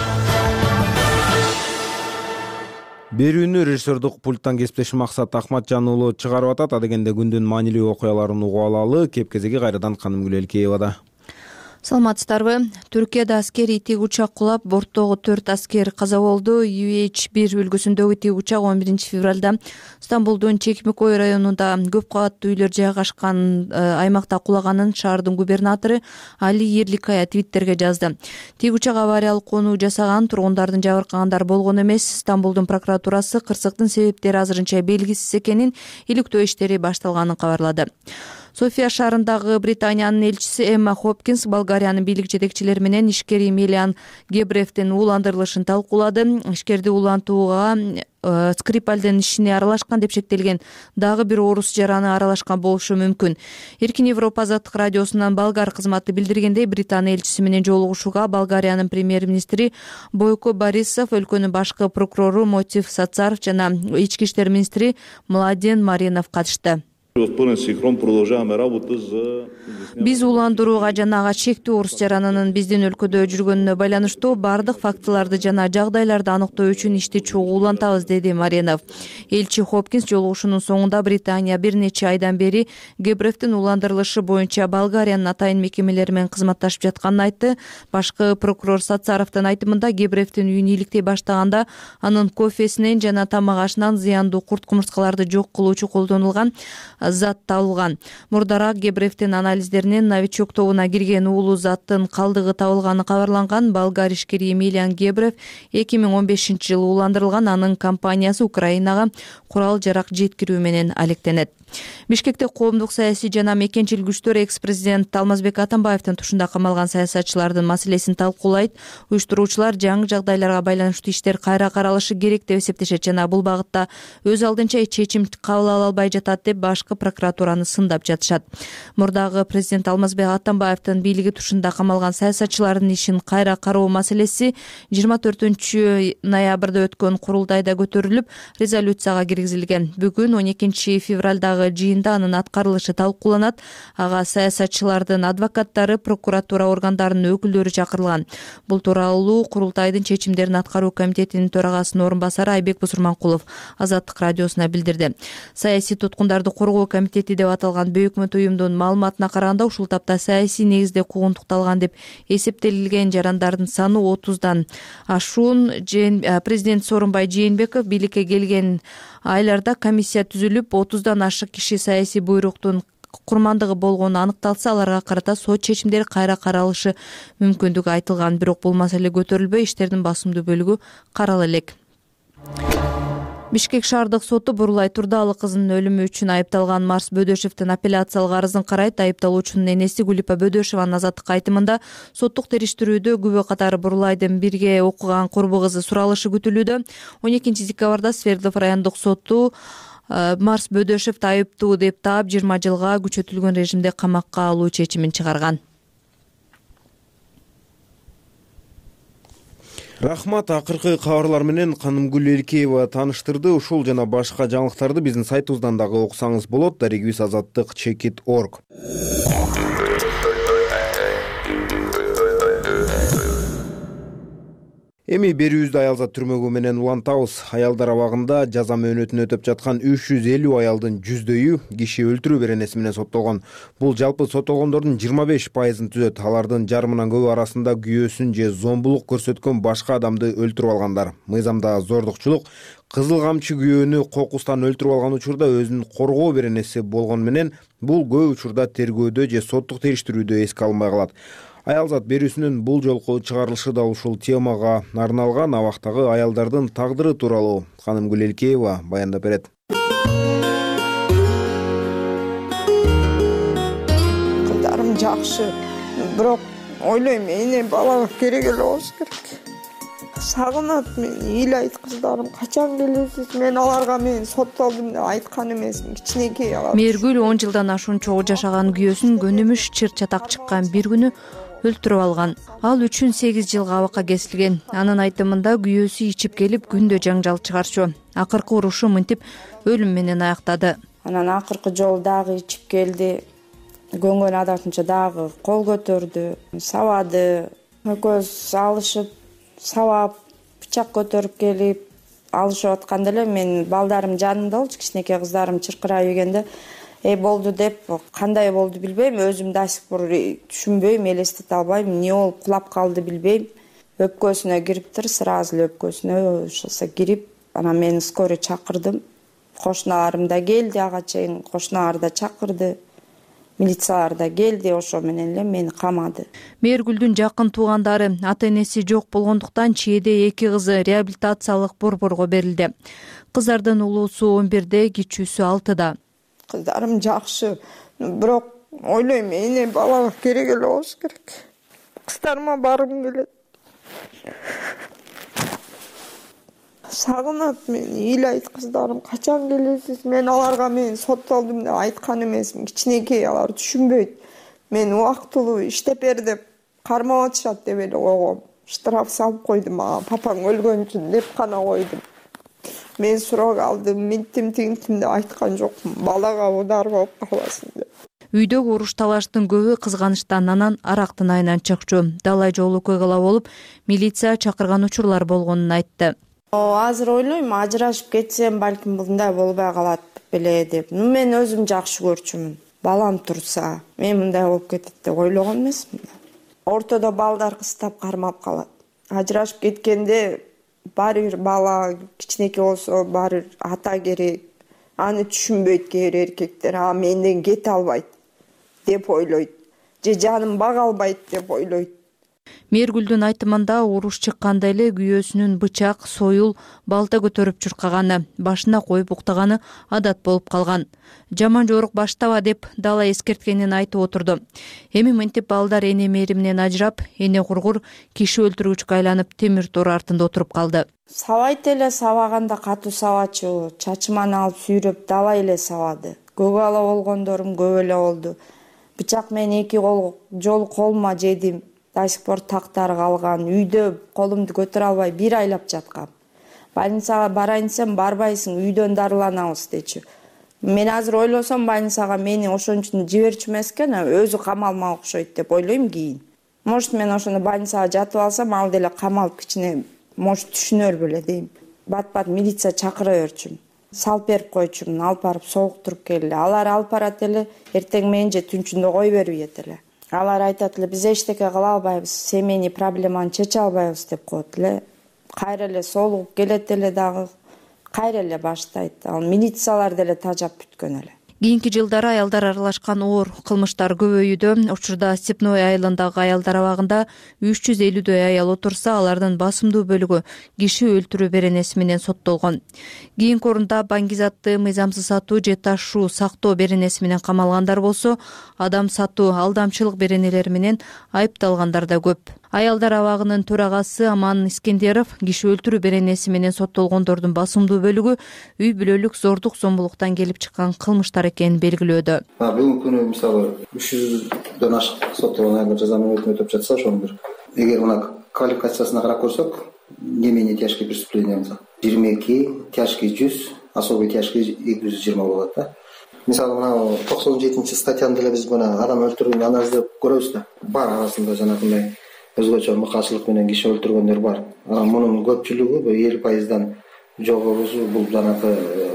Берүүнү режиссердук пульттан кесиптешим Максат Ахматжан уулу чыгарып атат. Адегенде күндүн маанилүү окуяларын угуп алалы. Кеп кезеги кайрадан Ханым Гүлелкеевада. Саламатсыздарбы? Түркияда аскерий тик учак кулап, борттогу төрт аскер каза болду. ю эйч бир үлгүсүндөгү тик учак он биринчи февралда Стамбулдун Чекмекой районунда көп кабаттуу үйлөр жайгашкан аймакта кулаганын шаардын губернатору Али Ерликая твиттерге жазды. Тик учак авариялык конуу жасаган, тургундардын жабыркагандар болгон эмес. Стамбулдун прокуратурасы кырсыктын себептери азырынча белгисиз экенин, иликтөө иштери башталганын кабарлады. София шаарындагы Британиянын элчиси Эмма Хопкинс Болгариянын бийлик жетекчилери менен ишкер Милиан Гебревдин ууландырылышын талкуулады. Ишкерди уулантууга Скрипальдын ишине аралашкан деп шектелген дагы бир орус жараны аралашкан болушу мүмкүн. Эркин Европа Азаттык радиосунан болгар кызматы билдиргендей, Британия элчиси менен жолугушууга Болгариянын премьер-министри Бойко Борисов, өлкөнүн башкы прокурору Мотив Сацаров жана ички иштер министри Младен Маринов катышты. Биз ууландырууга жана ага чектүү орус жаранынын биздин өлкөдө жүргөнүнө байланыштуу бардык фактыларды жана жагдайларды аныктоо үчүн ишти чогуу улантабыз, деди Маринов. Элчи Хопкинс жолугушуунун соңунда Британия бир нече айдан бери Гебревдин ууландырылышы боюнча Болгариянын атайын мекемелери менен кызматташып жатканын айтты. Башкы прокурор Сацаровдун айтымында Гебревдин үйүн иликтей баштаганда анын кофесинен жана тамак ашынан зыяндуу курт кумурскаларды жок кылуучу колдонулган зат табылган. Мурдараак Гебревдин анализдеринен новичок тобуна кирген уулуу заттын калдыгы табылганы кабарланган. Болгар ишкери Милиан Гебрев эки миң он бешинчи жылы ууландырылган. Анын компаниясы Украинага курал жарак жеткирүү менен алектенет. Бишкекте коомдук саясий жана мекенчил күчтөр экс-президент Алмазбек Атамбаевдин тушунда камалган саясатчылардын маселесин талкуулайт. Уюштуруучулар жаңы жагдайларга байланыштуу иштер кайра каралышы керек деп эсептешет жана бул багытта өз алдынча чечим кабыл ала албай жатат деп башкы прокуратураны сындап жатышат. Мурдагы президент Алмазбек Атамбаевдин бийлиги тушунда камалган саясатчылардын ишин кайра кароо маселеси жыйырма төртүнчү ноябрда өткөн курултайда көтөрүлүп, резолюцияга киргизилген. Бүгүн он экинчи февралдагы жыйында анын аткарылышы талкууланат. Ага саясатчылардын адвокаттары, прокуратура органдарынын өкүлдөрү чакырылган. Бул тууралуу курултайдын чечимдерин аткаруу комитетинин төрагасынын орун басары Айбек Бусурманкулов Азаттык радиосуна билдирди. Саясий туткундарды коргоо комитети деп аталган бейөк уюмдун маалыматына караганда, ушул тапта саясий негизде куугунтукталган деп эсептелинген жарандардын саны отуздан ашуун. Президент Сооронбай Жээнбеков бийликке келген айларда комиссия түзүлүп, отуздан ашык киши саясий буйруктун курмандыгы болгону аныкталса, аларга карата сот чечимдери кайра каралышы мүмкүндүгү айтылган. Бирок бул маселе көтөрүлбөй, иштердин басымдуу бөлүгү карала элек. Бишкек шаардык соту Бурулай Турдалы кызынын өлүмү үчүн айыпталган Марс Бөдөшевдин апелляциялык арызын карайт. Айыпталуучунун энеси Гүлипа Бөдөшеванын азаттык айтымында соттук териштирүүдө күбө катары Бурулайдын бирге окуган курбу кызы суралышы күтүлүүдө. он экинчи декабрда Свердлов райондук соту Марс Бөдөшевди айыптуу деп таап жыйырма жылга күчөтүлгөн режимде камакка алуу чечимин чыгарган. Рахмат. Акыркы кабарлар менен Канымгүл Элкеева тааныштырды. Ушул жана башка жаңылыктарды биздин сайтыбыздан дагы окусаңыз болот. Дарегибиз азаттык чекит точка орг. Эми берүүбүздү аялзат түрмөгү менен улантабыз. Аялдар абагында жаза мөөнөтүн өтөп жаткан үч жүз элүү аялдын жүздөөү киши өлтүрүү беренеси менен соттолгон. Бул жалпы соттолгондордун жыйырма беш пайызын түзөт. Алардын жарымынан көбү арасында күйөөсүн же зомбулук көрсөткөн башка адамды өлтүрүп алгандар. Мыйзамда зордукчулук, кызыл камчы күйөөнү кокустан өлтүрүп алган учурда өзүн коргоо беренеси болгон менен бул көп учурда тергөөдө же соттук териштирүүдө эске алынбай калат. Аялзат берүүсүнүн бул жолку чыгарылышы да ушул темага арналган. Абактагы аялдардын тагдыры тууралуу Канымгүл Элкеева баяндап берет. Кыздарым жакшы, бирок ойлойм, эне балага керек эле болуш керек. Сагынат мени, ыйлайт кыздарым, качан келесиз? Мен аларга мен соттолдум деп айткан эмесмин, кичинекей алар. Мээргүл он жылдан ашуун чогуу жашаган күйөөсүн көнүмүш чыр чатак чыккан бир күнү өлтүрүп алган. Ал үчүн сегиз жылга абакка кесилген. Анын айтымында күйөөсү ичип келип күндө жаңжал чыгарчу. Акыркы урушу мынтип өлүм менен аяктады. Анан акыркы жолу дагы ичип келди. Көнгөн адатынча дагы кол көтөрдү, сабады. Экөөбүз алышып, сабап, бычак көтөрүп келип алышып атканда эле мен балдарым жанымда болчу, кичинекей кыздарым чыркырап ийгенде Эй болду деп, кандай болду билбейм, өзүм да сих пор түшүнбөйм, элестете албайм, эмне болуп кулап калды билбейм. Өпкөсүнө кириптир, сразу эле өпкөсүнө ошолса кирип, анан мен скорый чакырдым. Кошуналарым да келди, ага чейин кошуналар да чакырды. Милициялар да келди, ошо менен эле мени камады. Мээргүлдүн жакын туугандары ата-энеси жок болгондуктан чээде эки кызы реабилитациялык борборго берилди. Кыздардын улуусу он бирде, кичүүсү алтыда. Кыздарым жакшы, бирок ойлойм, эне балага керек эле болуш керек. Кыздарыма баргым келет. Сагынат мени, ыйлайт кыздарым, качан келесиз? Мен аларга мен соттолдум деп айткан эмесмин, кичинекей алар түшүнбөйт. Мен убактылуу иштеп бер деп кармап атышат деп эле койгом. Штраф салып койду мага, папаң өлгөн үчүн деп гана койдум. Мен суроо алдым, минтим тигинтим деп айткан жокмун. Балага удар болуп калбасын деп. Үйдөгү уруш талаштын көбү кызганычтан, анан арактын айынан чыкчу. Далай жол окуялар болуп, милиция чакырган учурлар болгонун айтты. Азыр ойлойм, ажырашып кетсем, балким мындай болбой калат беле деп. Мен өзүм жакшы көрчүмүн. Балам турса, мен мындай болуп кетет деп ойлогон эмесмин. Ортодо балдар кыстап кармап калат. Ажырашып кеткенде баары бир бала кичинекей болсо баары ата керек. Аны түшүнбөйт кээ бир эркектер, а менден кете албайт деп ойлойт. Же жаным бага албайт деп ойлойт. Мээргүлдүн айтымында уруш чыкканда эле күйөөсүнүн бычак, союл, балта көтөрүп чуркаганы, башына коюп уктаганы адат болуп калган. Жаман жорук баштаба деп дала эскерткенин айтып отурду. Эми мынтип балдар эне мээриминен ажырап, эне кургур киши өлтүрүүчүгө айланып темир тор артында отуруп калды. Сабайт эле, сабаганда катуу сабачу, чачыман алып сүйрөп далай эле сабады. Көк ала болгондорум көп эле болду. Бычак менен эки кол жолу колума жедим. До сих пор тактары калган. Үйдө колумду көтөрө албай бир айлап жаткам. Больницага барайын десем, барбайсың, үйдөн дарыланабыз дечү. Мен азыр ойлосом, больницага мени ошон үчүн жиберчү эмес экен, өзү камалмак окшойт деп ойлойм кийин. Может, мен ошону больницага жатып алсам, ал деле камалып кичине, может, түшүнөр беле дейм. Бат-бат милиция чакыра берчүмүн. Салып берип койчумун, алып барып согуктуруп келди. Алар алып барат эле, эртең менен же түнчүндө кой бербейт эле. Алар айтат эле, биз эчтеке кыла албайбыз, семейный проблеманы чече албайбыз деп коет эле. Кайра эле соолугуп келет эле дагы, кайра эле баштайт. Ал милициялар деле тажап бүткөн эле. Кийинки жылдары аялдар аралашкан оор кылмыштар көбөйүүдө. Учурда Степной айылындагы аялдар абагында үч жүз элүүдөй аял отурса, алардын басымдуу бөлүгү киши өлтүрүү беренеси менен соттолгон. Кийинки орунда баңгизатты, мыйзамсыз сатуу же ташуу, сактоо беренеси менен камалгандар болсо, адам сатуу, алдамчылык беренелери менен айыпталгандар да көп. Аялдар абагынын төрагасы Аман Искендеров киши өлтүрүү беренеси менен соттолгондордун басымдуу бөлүгү үй бүлөлүк зордук зомбулуктан келип чыккан кылмыштар экенин белгилөөдө. Бүгүнкү күнү мисалы үч жүздөн ашык соттолгон аялдар жаза мөөнөтүн өтөп жатса, ошонун бир эгер мына квалификациясына карап көрсөк, не менее тяжкие преступления жыйырма эки, тяжкий жүз, особый тяжкий эки жүз жыйырма болот да. Мисалы мына токсон жетинчи статьяны деле биз мына адам өлтүрүүнү анализдеп көрөбүз да. Бар арасында жанагындай өзгөчө мыкаачылык менен киши өлтүргөндөр бар. Анан мунун көпчүлүгү элүү пайыздан жогорусу бул жанагы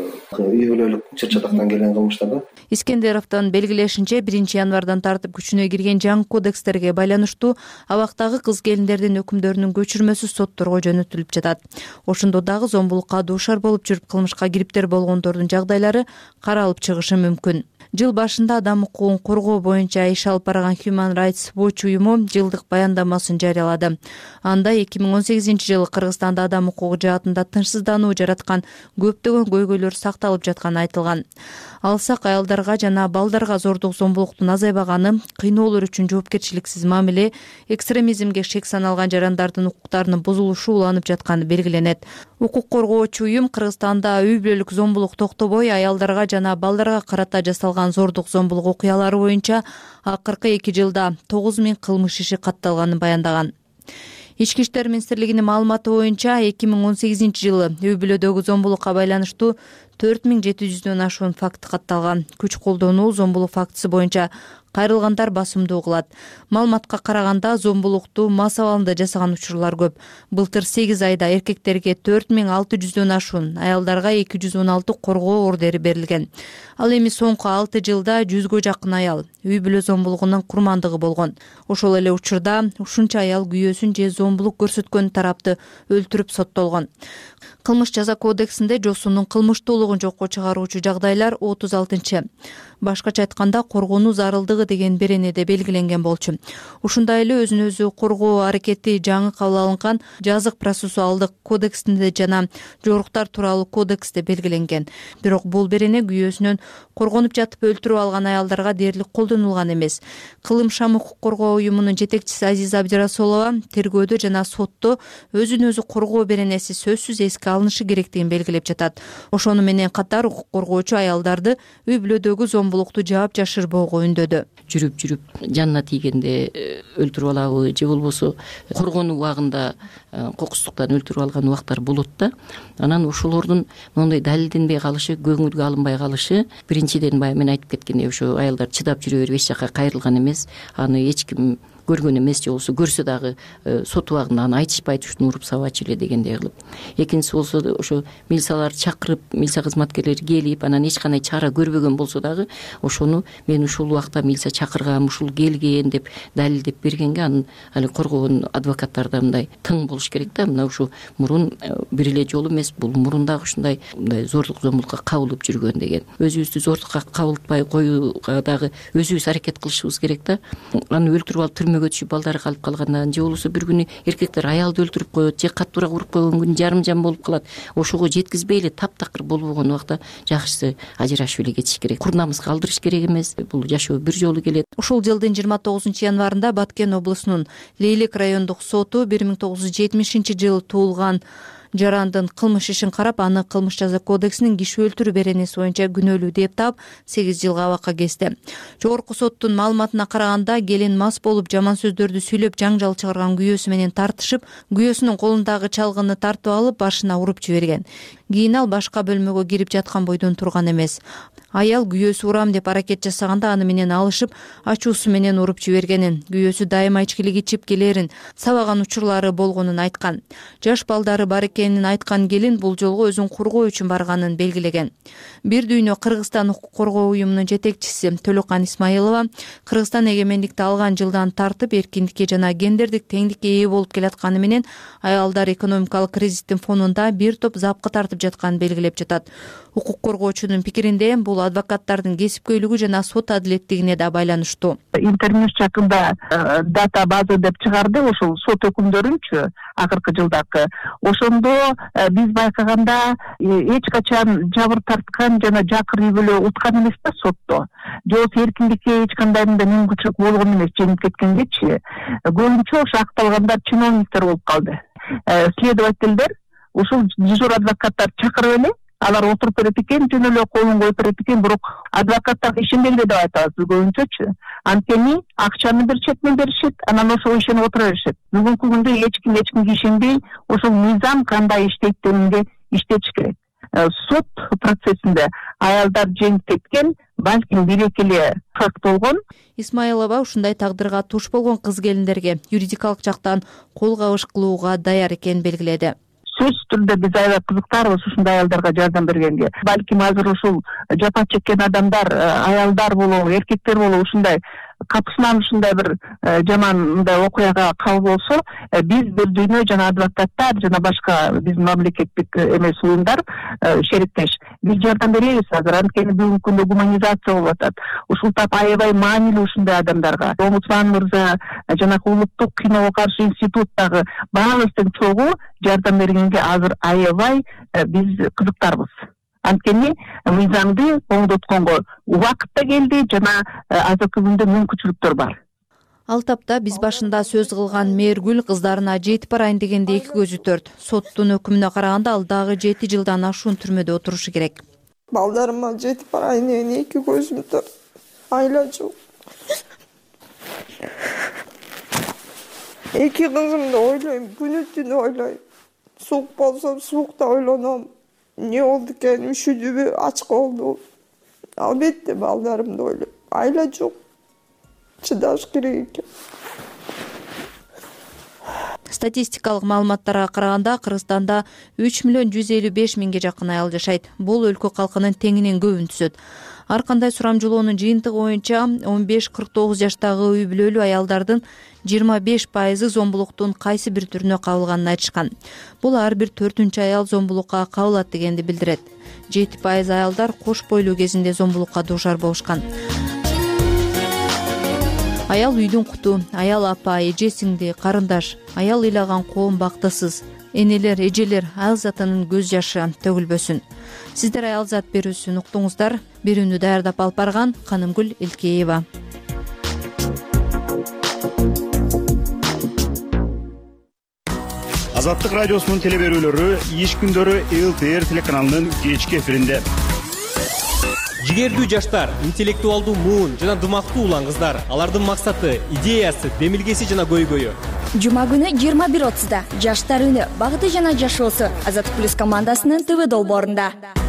үй бүлөлүк чыр-чатактан келген кылмыштар да. Искендеровдун белгилешинче биринчи январдан тартып күчүнө кирген жаңы кодекстерге байланыштуу абактагы кыз келиндердин өкүмдөрүнүн көчүрмөсү сотторго жөнөтүлүп жатат. Ошондо дагы зомбулукка дуушар болуп жүрүп кылмышка кириптер болгондордун жагдайлары каралып чыгышы мүмкүн. Жыл башында адам укугун коргоо боюнча иш алып барган Human Rights Watch уюму жылдык баяндамасын жарыялады. Анда эки миң он сегизинчи жылы Кыргызстанда адам укугу жаатында тынчсыздануу жараткан көптөгөн көйгөйлөр сакталып жатканы айтылган. Алсак аялдарга жана балдарга зордук зомбулуктун азайбаганы, кыйноолор үчүн жоопкерчиликсиз мамиле, экстремизмге шек саналган жарандардын укуктарынын бузулушу уланып жатканы белгиленет. Укук коргоочу уюм Кыргызстанда үй бүлөлүк зомбулук токтобой аялдарга жана балдарга карата жасалган зордук зомбулук окуялары боюнча акыркы эки жылда тогуз миң кылмыш иши катталганын баяндаган. Ички иштер министрлигинин маалыматы боюнча эки миң он сегизинчи жылы үй бүлөдөгү зомбулукка байланыштуу төрт миң жети жүздөн ашуун факт катталган. Күч колдонуу зомбулук фактысы боюнча кайрылгандар басымдуу кылат. Маалыматка караганда зомбулукту мас абалында жасаган учурлар көп. Былтыр сегиз айда эркектерге төрт миң алты жүздөн ашуун, аялдарга эки жүз он алты коргоо ордери берилген. Ал эми соңку алты жылда жүзгө жакын аял үй бүлө зомбулугунун курмандыгы болгон. Ошол эле учурда ушунча аял күйөөсүн же зомбулук көрсөткөн тарапты өлтүрүп соттолгон. Кылмыш жаза кодексинде жосунун кылмыштуулугун жокко чыгаруучу жагдайлар отуз алтынчы. Башкача айтканда коргонуу зарылдыгы деген беренеде белгиленген болчу. Ушундай эле өзүн өзү коргоо аракети жаңы кабыл алынган жазык процессуалдык кодексинде жана жоруктар тууралуу кодексте белгиленген. Бирок бул берене күйөөсүнөн коргонуп жатып өлтүрүп алган аялдарга дээрлик колдонулган эмес. Кылым шам укук коргоо уюмунун жетекчиси Азиза Абдирасулова тергөөдө жана сотто өзүн өзү коргоо беренеси сөзсүз эске алынышы керектигин белгилеп жатат. Ошону менен катар укук коргоочу аялдарды үй бүлөдөгү зомбулукту жаап жашырбоого үндөдү. Жүрүп жүрүп жанына тийгенде өлтүрүп алабы же болбосо коргонуу убагында кокустуктан өлтүрүп алган убактар болот да. Анан ошолордун моундай далилденбей калышы, көңүлгө алынбай калышы, биринчиден баягы мен айтып кеткендей ошо аялдар чыдап жүрө берип эч жака кайрылган эмес, аны эч ким көргөн эмес, же болбосо көрсө дагы сот убагында аны айтышпайт, ушуну уруп сабачу эле дегендей кылып. Экинчиси болсо ошо милицияларды чакырып, милиция кызматкерлери келип, анан эч кандай чара көрбөгөн болсо дагы ошону мен ушул убакта милиция чакыргам, ушул келген деп далилдеп бергенге анын али коргогон адвокаттар да мындай тың болуш керек да. Мына ушу мурун бир эле жолу эмес, бул мурун дагы ушундай мындай зордук зомбулукка кабылып жүргөн деген. Өзүбүздү зордукка кабылтпай коюуга дагы өзүбүз аракет кылышыбыз керек да. Аны өлтүрүп алып түрмөгө түшүп балдары калып калгандан, же болбосо бир күнү эркектер аялды өлтүрүп коет, же каттуураак уруп койгон күнү жарым жан болуп калат. Ошого жеткизбей эле таптакыр болбогон убакта жакшысы ажырашып эле кетиш керек. Курнамыз калтырыш керек эмес. Бул жашоо бир жолу келет. Ушул жылдын жыйырма тогузунчу январында Баткен облусунун Лейлек райондук соту бир миң тогуз жүз жетимишинчи жылы туулган жарандын кылмыш ишин карап, аны кылмыш жаза кодексинин киши өлтүрүү беренеси боюнча күнөөлүү деп таап сегиз жылга абакка кести. Жогорку соттун маалыматына караганда, келин мас болуп жаман сөздөрдү сүйлөп жаңжал чыгарган күйөөсү менен тартышып, күйөөсүнүн колундагы чалгыны тартып алып башына уруп жиберген. Кийин ал башка бөлмөгө кирип жаткан бойдон турган эмес. Аял күйөөсү урам деп аракет жасаганда аны менен алышып, ачуусу менен уруп жибергенин, күйөөсү дайыма ичкилик ичип келерин, сабаган учурлары болгонун айткан. Жаш балдары бар экенин айткан келин бул жолго өзүн коргоо үчүн барганын белгилеген. Бир дүйнө Кыргызстан укук коргоо уюмунун жетекчиси Төлөкан Исмаилова Кыргызстан эгемендикти алган жылдан тартып эркиндикке жана гендердик теңдикке ээ болуп келатканы менен аялдар экономикалык кризистин фонунда бир топ запкы тартып жатканын белгилеп жатат. Укук коргоочунун пикиринде бул адвокаттардын кесипкөйлүгү жана сот адилеттигине да байланыштуу. Интернет жакында дата база деп чыгарды, ошол сот өкүмдөрүнчү акыркы жылдакы. Ошондо биз байкаганда эч качан жабыр тарткан жана жакыр үй бүлө уткан эмес да сотто. Же болбосо эркиндикке эч кандай мындай мүмкүнчүлүк болгон эмес жеңип кеткенгечи. Көбүнчө ошо акталгандар чиновниктер болуп калды. Следовательдер ушул дежур адвокаттарды чакырып эле алар отуруп берет экен, жөн эле колун коюп берет экен, бирок адвокаттар ишенбейли деп айтабыз биз көбүнчөчү. Анткени акчаны беришет, мен беришет, анан ошого ишенип отура беришет. Бүгүнкү күндө эч ким эч кимге ишенбей, ошол мыйзам кандай иштейт дегенге иштетиш керек. Сот процессинде аялдар жеңип кеткен, балким бир-эки эле факт болгон. Исмаилова ушундай тагдырга туш болгон кыз келиндерге юридикалык жактан кол кабыш кылууга даяр экенин белгиледи. Сөзсүз түрдө биз аябай кызыктарбыз ушундай аялдарга жардам бергенге. Балким азыр ушул жапа чеккен адамдар, аялдар болобу, эркектер болобу ушундай капысынан ушундай бир жаман мындай окуяга кабыл болсо, биз бир дүйнө жана адвокаттар жана башка биздин мамлекеттик эмес уюмдар шериктеш биз жардам беребиз азыр. Анткени бүгүнкү күндө гуманизация болуп атат. Ушул тап аябай маанилүү ушундай адамдарга. Омбудсман мырза жанагы улуттук кыйноого каршы институттагы баалыктын чогуу жардам бергенге азыр аябай биз кызыктарбыз. Анткени мыйзамды оңдотконго убакыт да келди жана азыркы күндө мүмкүнчүлүктөр бар. Ал тапта биз башында сөз кылган Мээргүл кыздарына жетип барайын дегенде эки көзү төрт. Соттун өкүмүнө караганда ал дагы жети жылдан ашуун түрмөдө отурушу керек. Балдарыма жетип барайын дегенде эки көзүм төрт. Айла жок. Эки кызымды ойлойм, күнү түнү ойлойм. Суук болсо суукта ойлоном. Не болду экен, үшүдүбү, ач болду. Албетте балдарымды ойлойм. Айла жок. Чыдаш керек экен. Статистикалык маалыматтарга караганда Кыргызстанда үч миллион жүз элүү беш миңге жакын аял жашайт. Бул өлкө калкынын теңинен көбүн түзөт. Ар кандай сурамжылоонун жыйынтыгы боюнча он беш кырк тогуз жаштагы үй бүлөлүү аялдардын жыйырма беш пайызы зомбулуктун кайсы бир түрүнө кабылганын айтышкан. Бул ар бир төртүнчү аял зомбулукка кабылат дегенди билдирет. жети пайыз аялдар кош бойлуу кезинде зомбулукка дуушар болушкан. Аял үйдүн куту, аял апа, эже сиңди, карындаш, аял ыйлаган коом бактысыз. Энелер, эжелер аял затынын көз жашы төгүлбөсүн. Сиздер аял зат берүүсүн уктуңуздар. Берүүнү даярдап алып барган Канымгүл Элкеева. Азаттык радиосунун теле берүүлөрү иш күндөрү эл тэ эр телеканалынын кечки эфиринде. Жигердүү жаштар, интеллектуалдуу муун жана дымактуу улан кыздар, алардын максаты, идеясы, демилгеси жана көйгөйү. Жума күнү жыйырма бир отузда Жаштар үнү, багыты жана жашоосу Азаттык плюс командасынын ТВ долбоорунда.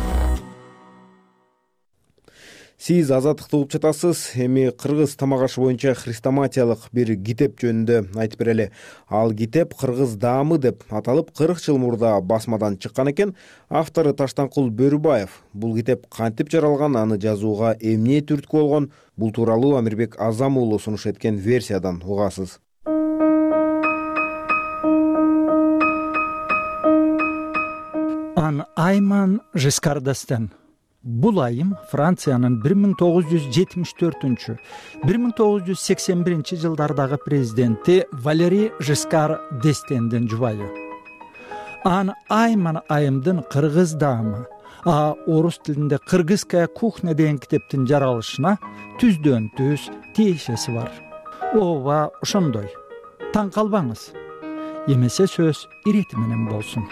Сиз Азаттыкты угуп жатасыз. Эми кыргыз тамак ашы боюнча хрестоматиялык бир китеп жөнүндө айтып берели. Ал китеп Кыргыз даамы деп аталып кырк жыл мурда басмадан чыккан экен. Автору Таштанкул Бөрүбаев. Бул китеп кантип жаралган, аны жазууга эмне түрткү болгон? Бул тууралуу Амирбек Азам уулу сунуш эткен версиядан угасыз. Ан Айман Жескар д'Эстен. Бул айым Франциянын бир миң тогуз жүз жетимиш төртүнчү — бир миң тогуз жүз сексен биринчи жылдардагы президенти Валери Жескар д'Эстендин жубайы. Ан Айман айымдын кыргыз даамы, а орус тилинде кыргызская кухня деген китептин жаралышына түздөн түз тиешеси бар. Ооба ошондой. Таң калбаңыз. Эмесе сөз ирети менен болсун.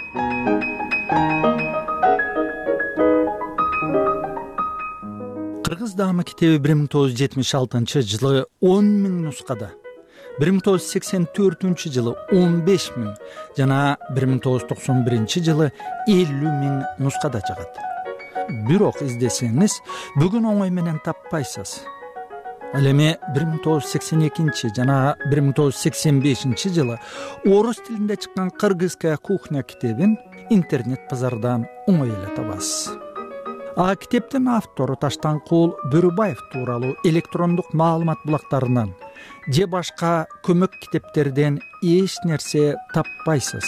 Кыргыз даамы китеби бир миң тогуз жүз жетимиш алтынчы жылы он миң нускада, бир миң тогуз жүз сексен төртүнчү жылы он беш миң жана бир миң тогуз жүз токсон биринчи жылы элүү миң нускада чыгат. Бирок издесеңиз, бүгүн оңой менен таппайсыз. Ал эми бир миң тогуз жүз сексен экинчи жана бир миң тогуз жүз сексен бешинчи жылы орус тилинде чыккан кыргызская кухня китебин интернет базардан оңой эле табасыз. А китептин автору Таштанкул Бөрүбаев тууралуу электрондук маалымат булактарынан же башка көмөк китептерден эч нерсе таппайсыз.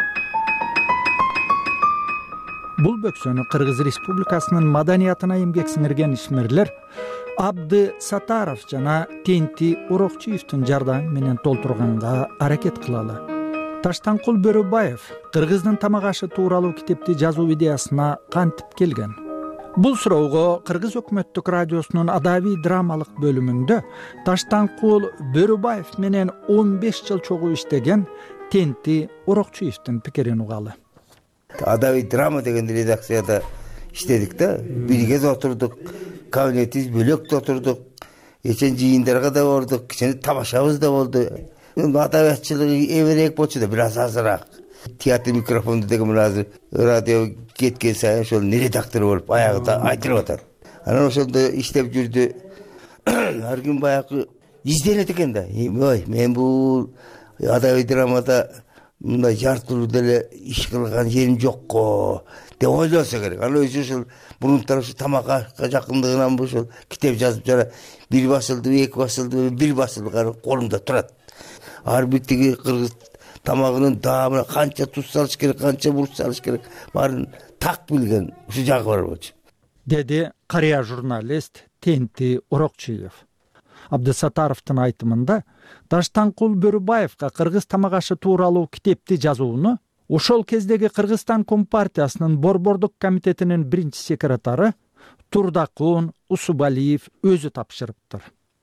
Бул бөксөнү Кыргыз Республикасынын маданиятына эмгек сиңирген ишмерлер Абды Сатаров жана Тенти Урокчуевдин жардамы менен толтурганга аракет кылалы. Таштанкул Бөрүбаев Кыргыздын тамак ашы тууралуу китепти жазуу идеясына кантип келген? Бул суроого Кыргыз өкмөттүк радиосунун адабий драмалык бөлүмүндө Таштанкул Бөрүбаев менен он беш жыл чогуу иштеген Тенти Урокчуевдин пикирин угалы. Адабий драма деген редакцияда иштедик да. Бирге отурдук, кабинетибиз бөлөк отурдук. Эчен жыйындарга да бардык, кичине тамашабыз да болду. Адабиятчылыгы эберээк болчу да, бир аз азыраак. Театр микрофонду деген азыр радио кеткен сайын ошол не редактор болуп аягында айтылып атат. Анан ошондо иштеп жүрдү. Ар күн баягы изденет экен да. Ой, мен бул адабий драмада мындай жартылуу деле иш кылган жерим жокко деп ойлосо керек. Ал өзү ушул мурунтар ушу тамакка жакындыгынан ушул китеп жазып жана бир басылды, эки басылды, бир басылган колунда турат. Ар бир тиги кыргыз тамагынын даамына канча туз салыш керек, канча бурч салыш керек, баарын так билген ушу жагы бар болчу, деди карыя журналист Тенти Орокчиев. Абдысатаровдун айтымында Таштанкул Бөрүбаевга кыргыз тамак ашы тууралуу китепти жазууну ошол кездеги Кыргызстан Компартиясынын борбордук комитетинин биринчи секретары Турдакун Усубалиев өзү тапшырыптыр.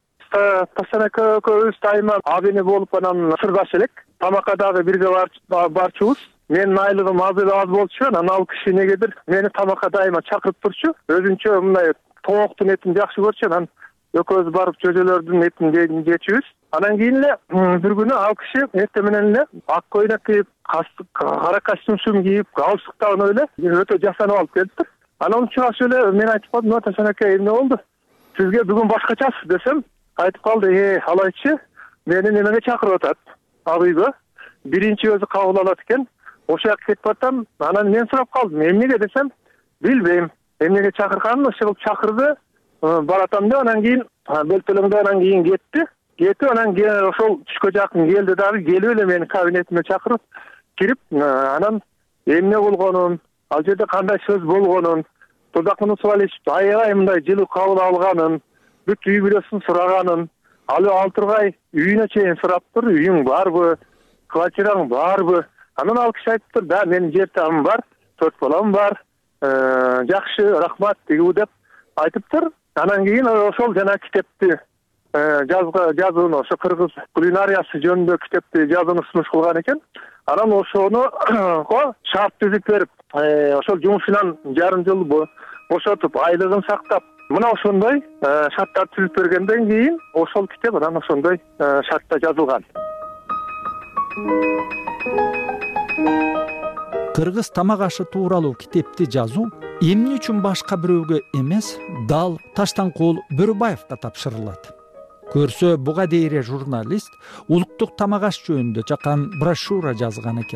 Таштанка экөөбүз дайыма абене болуп анан сырдаш элек. Тамакка дагы бирге барчубуз. Менин айлыгым аз эле аз болчу, анан ал киши негедир мени тамакка дайыма чакырып турчу. Өзүнчө мындай тооктун этин жакшы көрчү, анан экөөбүз барып жөжөлөрдүн этин жечүбүз. Анан кийин эле бир күнү ал киши эртең менен эле ак көйнөк кийип, кара костюм кийип, галстуктан эле өтө жасанып алып келиптир. Анан чыгачы эле мен айтып калдым, "Ташан ака, эмне болду? Сизге бүгүн башкачасыз" десем, айтып калды, "Э, алайчы, мени немеге чакырып атат? Ал үйгө биринчи өзү кабыл алат экен. Ошол жака кетип атам." Анан мен сурап калдым, "Эмнеге?" десем, "Билбейм. Эмнеге чакырганын ышыгып чакырды, баратам" деп. Анан кийин бөлтөлөңдө анан кийин кетти. Кетип анан ошол түшкө жакын келди дагы, келип эле мени кабинетиме чакырып кирип, анан эмне болгонун, ал жерде кандай сөз болгонун, Турдакун Усубалиев аябай мындай жылуу кабыл алганын, бүт үй бүлөсүн сураганын, ал ал тургай үйүнө чейин сураптыр, үйүң барбы, квартираң барбы? Анан ал киши айтыптыр, "Да, менин жер тамым бар, төрт балам бар, жакшы, рахмат" деп айтыптыр. Анан кийин ошол жана китепти жазууну, ошо кыргыз кулинариясы жөнүндө китепти жазууну сунуш кылган экен. Анан ошону шарт түзүп берип, ошол жумушунан жарым жыл бошотуп, айлыгын сактап, мына ошондой шарттар түзүп бергенден кийин ошол китеп анан ошондой шартта жазылган. Кыргыз тамак ашы тууралуу китепти жазуу эмне үчүн башка бирөөгө эмес, дал Таштанкул Бөрүбаевга тапшырылат? Көрсө, буга дейре журналист улуттук тамак аш жөнүндө чакан брошюра жазган экен.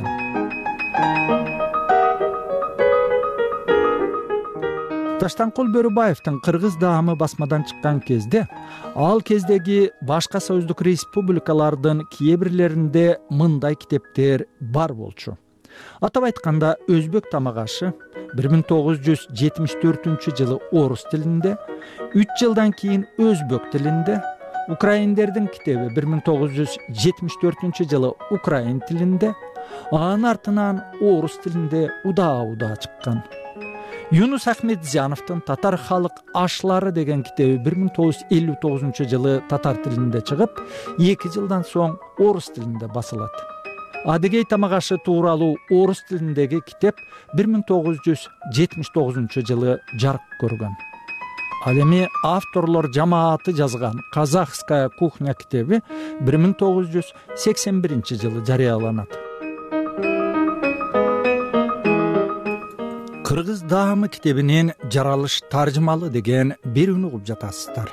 Таштанкул Бөрүбаевдин Кыргыз даамы басмадан чыккан кезде, ал кездеги башка союздук республикалардын кээ бирлеринде мындай китептер бар болчу. Атап айтканда, өзбек тамак ашы бир миң тогуз жүз жетимиш төртүнчү жылы орус тилинде, үч жылдан кийин өзбек тилинде, украиндердин китеби бир миң тогуз жүз жетимиш төртүнчү жылы украин тилинде, анын артынан орус тилинде удаа-удаа чыккан. Юнус Ахмедзяновдун Татар халык ашлары деген китеби бир миң тогуз жүз элүү тогузунчу жылы татар тилинде чыгып, эки жылдан соң орус тилинде басылат. Адыгей тамак ашы тууралуу орус тилиндеги китеп бир миң тогуз жүз жетимиш тогузунчу жылы жарык көргөн. Ал эми авторлор жамааты жазган Казахская кухня китеби бир миң тогуз жүз сексен биринчи жылы жарыяланат. Кыргыз даамы китебинин жаралыш таржымалы деген бир үн угуп жатасыздар.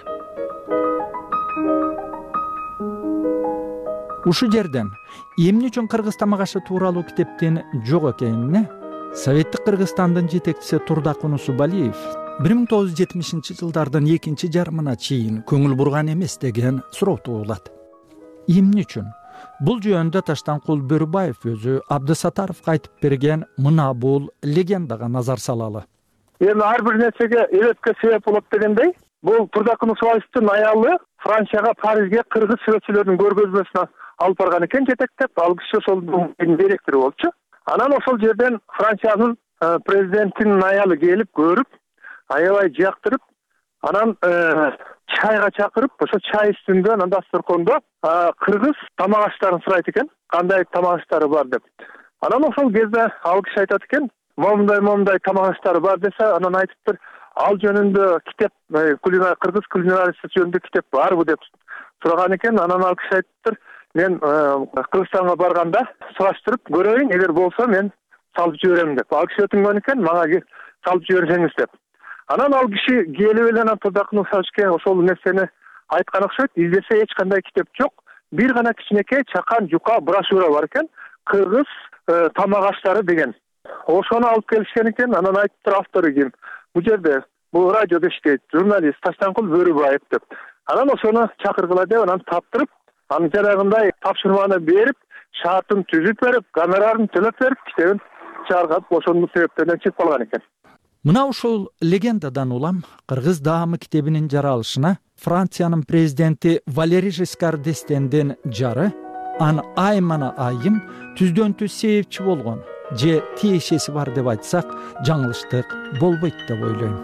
Ушу жерден эмне үчүн кыргыз тамак ашы тууралуу китептин жок экенине Советтик Кыргызстандын жетекчиси Турдакун Усубалиев бир миң тогуз жүз жетимишинчи жылдардын экинчи жарымына чейин көңүл бурган эмес деген суроо туулат. Эмне үчүн? Бул жөнүндө Таштанкул Бөрүбаев өзү Абдысатаровго айтып берген мына бул легендага назар салалы. Эми ар бир нерсеге эбетке себеп болот дегендей, бул Турдакун Усубалиевдин аялы Францияга, Парижге кыргыз сүрөтчүлөрүнүн көргөзмөсүнө алып барган экен жетектеп, ал киши ошол директору болчу. Анан ошол жерден Франциянын президентинин аялы келип көрүп, аябай жактырып, анан чайга чакырып, ошо чай үстүндө анан дасторкондо кыргыз тамак аштарын сурайт экен, кандай тамак аштары бар деп. Анан ошол кезде ал киши айтат экен, момундай момундай тамак аштары бар десе, анан айтыптыр, ал жөнүндө китеп, кыргыз кулинариясы жөнүндө китеп барбы деп сураган экен. Анан ал киши айтыптыр, мен Кыргызстанга барганда сураштырып көрөйүн, эгер болсо мен салып жиберем деп. Ал киши өтүнгөн экен, мага салып жиберсеңиз деп. Анан ал киши келип эле анан Турдакын Савичке ошол нерсени айткан окшойт. Издесе эч кандай китеп жок. Бир гана кичинекей чакан жука брошюра бар экен, кыргыз тамак аштары деген. Ошону алып келишкен экен. Анан айтыптыр, автору ким? Бул жерде, бул радиодо иштейт, журналист Таштанкул Бөрүбаев деп. Анан ошону чакыргыла деп, анан таптырып, анын жанагындай тапшырманы берип, шартын түзүп берип, гонорарын төлөп берип, китебин чыгарган, ошонун себептеринен чыгып калган экен. Мына ушул легендадан улам Кыргыз даамы китебинин жаралышына Франциянын президенти Валерий Жескар д'Естендин жары Ан Аймана айым түздөн түз себепчи болгон же тиешеси бар деп айтсак, жаңылыштык болбойт деп ойлойм.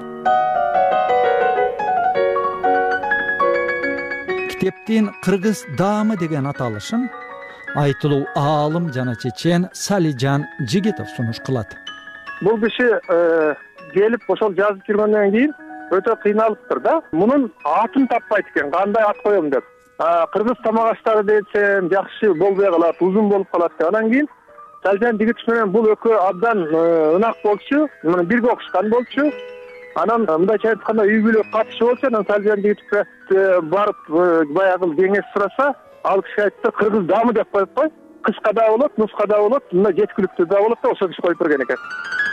Китептин Кыргыз даамы деген аталышын айтылуу аалым жана чечен Салижан Жигитов сунуш кылат. Бул киши келип ошол жазып жүргөндөн кийин өтө кыйналыптыр да. Мунун атын таппайт экен, кандай ат коем деп. Кыргыз тамак аштары десем жакшы болбой калат, узун болуп калат деп. Анан кийин Салижан Жигитов менен бул экөө абдан ынак болчу, мына бирге окушкан болчу. Анан мындайча айтканда үй бүлө катышы болчу. Анан Салижан Жигитовго барып баягы кеңеш сураса, ал киши айтты, Кыргыз даамы деп коюп кой. Кыска да болот, нуска да болот, мына жеткиликтүү да болот да, ошол киши коюп берген экен.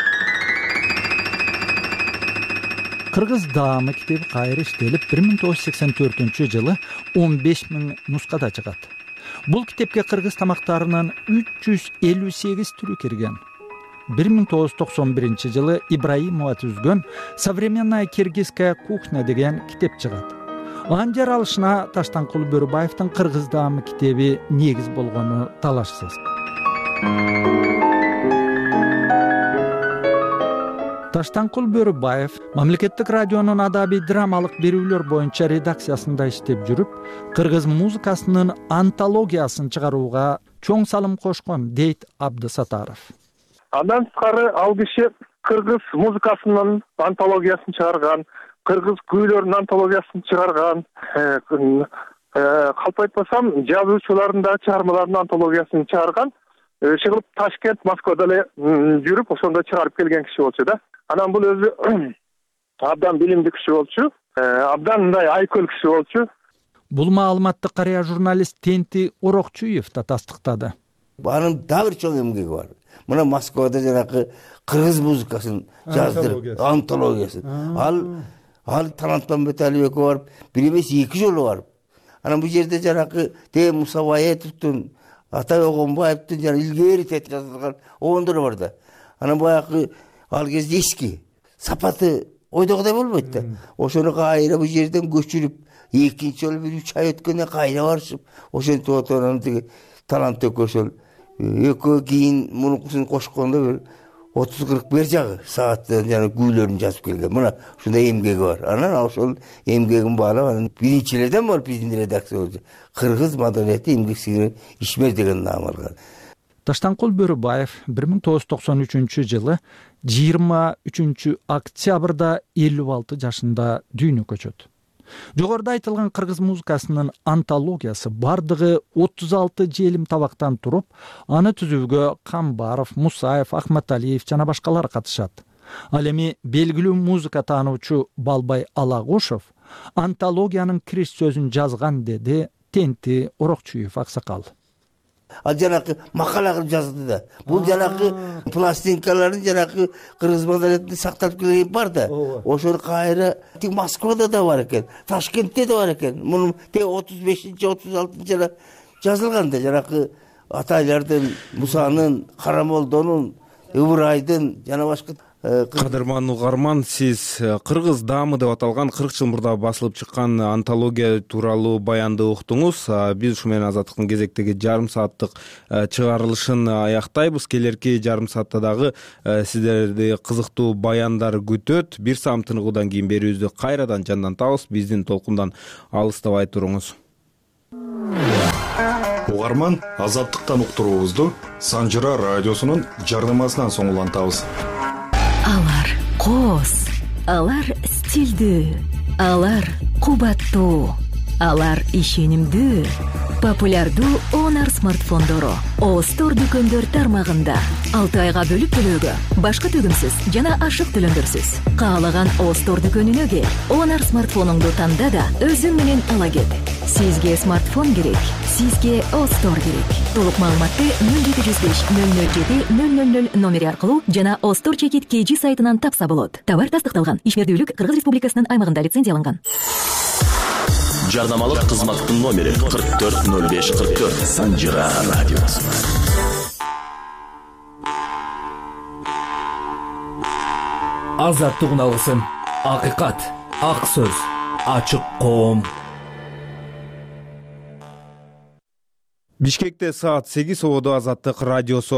Кыргыз даамы китеби кайра иштелип бир миң тогуз жүз сексен төртүнчү жылы он беш миң нускада чыгат. Бул китепке кыргыз тамактарынын үч жүз элүү сегиз түрү кирген. бир миң тогуз жүз токсон биринчи жылы Ибраимова түзгөн «Современная киргизская кухня» деген китеп чыгат. Анын жаралышына Таштанкул Бөрүбаевдин Кыргыз даамы китеби негиз болгону талашсыз. Таштанкул Бөрүбаев мамлекеттик радионун адабий драмалык берүүлөр боюнча редакциясында иштеп жүрүп, кыргыз музыкасынын антологиясын чыгарууга чоң салым кошкон, дейт Абдысатаров. Андан тышкары ал киши кыргыз музыкасынын антологиясын чыгарган, кыргыз күүлөрүнүн антологиясын чыгарган, калп айтпасам, жазуучулардын да чыгармаларынын антологиясын чыгарган. Иши кылып Ташкент, Москвада эле жүрүп, ошондо чыгарып келген киши болчу да. Анан бул өзү абдан билимдүү киши болчу, абдан мындай айкөл киши болчу. Бул маалыматты карыя журналист Тенти Орокчуев да тастыктады. Анын дагы бир чоң эмгеги бар. Мына Москвада жанагы кыргыз музыкасын жаздырып, антологиясын. Ал ал Талантмамбет Алиевке барып, бир эмес эки жолу барып. Анан бул жерде жанагы Т Мусабаевдин, Атай Огонбаевдин жана илгери тет жазылган оңдор бар да. Анан баягы ал кезде эски сапаты ойдогудай болбойт да. Ошону кайра бул жерден көчүрүп, экинчи жолу бир үч ай өткөндөн кайра барышып, ошентип отурган тиги талант өкөсөл экөө кийин мунукусун кошкондо бир отуз кырк бер жагы сааттан жана күүлөрүн жазып келген. Мына ушундай эмгеги бар. Анан ошол эмгегин баалап, анан биринчилерден бар биздин редакция болчу. Кыргыз маданияти эмгек сиңирген Ишмер деген наам алган. Таштанкул Бөрүбаев бир миң тогуз жүз токсон үчүнчү жылы жыйырма үчүнчү октябрда элүү алты жашында дүйнөгө көчөт. Жогоруда айтылган кыргыз музыкасынын антологиясы бардыгы отуз алты желим табактан туруп, аны түзүүгө Камбаров, Мусаев, Ахматалиев жана башкалар катышат. Ал эми белгилүү музыка таануучу Балбай Алагушев антологиянын кириш сөзүн жазган, деди Тенти Орокчуев аксакал. Ал жанакы макала кылып жазды да. Бул жанакы пластинкаларын жанакы кыргыз маданиятында сакталып келген бар да. Ошол кайра тик Москвада да бар экен, Ташкентте да бар экен. Мунун те отуз бешинчи отуз алтынчы жылы жазылган да, жанакы атайлардын, Мусанын, Карамолдонун, Ыбырайдын жана башка. Кадырман угарман, сиз Кыргыз даамы деп аталган кырк жыл мурда басылып чыккан антология тууралуу баянды уктуңуз. Биз ушу менен Азаттыктын кезектеги жарым сааттык чыгарылышын аяктайбыз. Келерки жарым саатта дагы сиздерди кызыктуу баяндар күтөт. Бир саам тыныгуудан кийин берүүбүздү кайрадан жандантабыз. Биздин толкундан алыстабай туруңуз. Угарман, Азаттыктан уктуруубузду Санжыра радиосунун жарнамасынан соң улантабыз. алар коз, алар стилдүү, алар кубаттуу, алар ишенимдүү. Популярдуу Honor смартфондору All Store дүкөндөр тармагында алты айга бөлүп төлөөгө, башка төгүмсүз жана ашык төлөмдөрсүз. Каалаган All Store дүкөнүнө кел, Honor смартфонуңду танда да өзүң менен ала кет. Сизге смартфон керек, сизге All Store керек. Толук маалыматты нөл жети жүз беш нөл нөл жети нөл нөл нөл номери аркылуу жана All Store чекит кей жи сайтынан тапса болот. Товар тастыкталган, ишмердүүлүк Кыргыз Республикасынын аймагында лицензияланган. Жарнамалык кызматтын номери кырк төрт нөл беш кырк төрт. Санжира радиосу. Азаттык алгысын, акыйкат, ак сөз, ачык коом. Бишкекте саат сегиз, Ободо Азаттык радиосу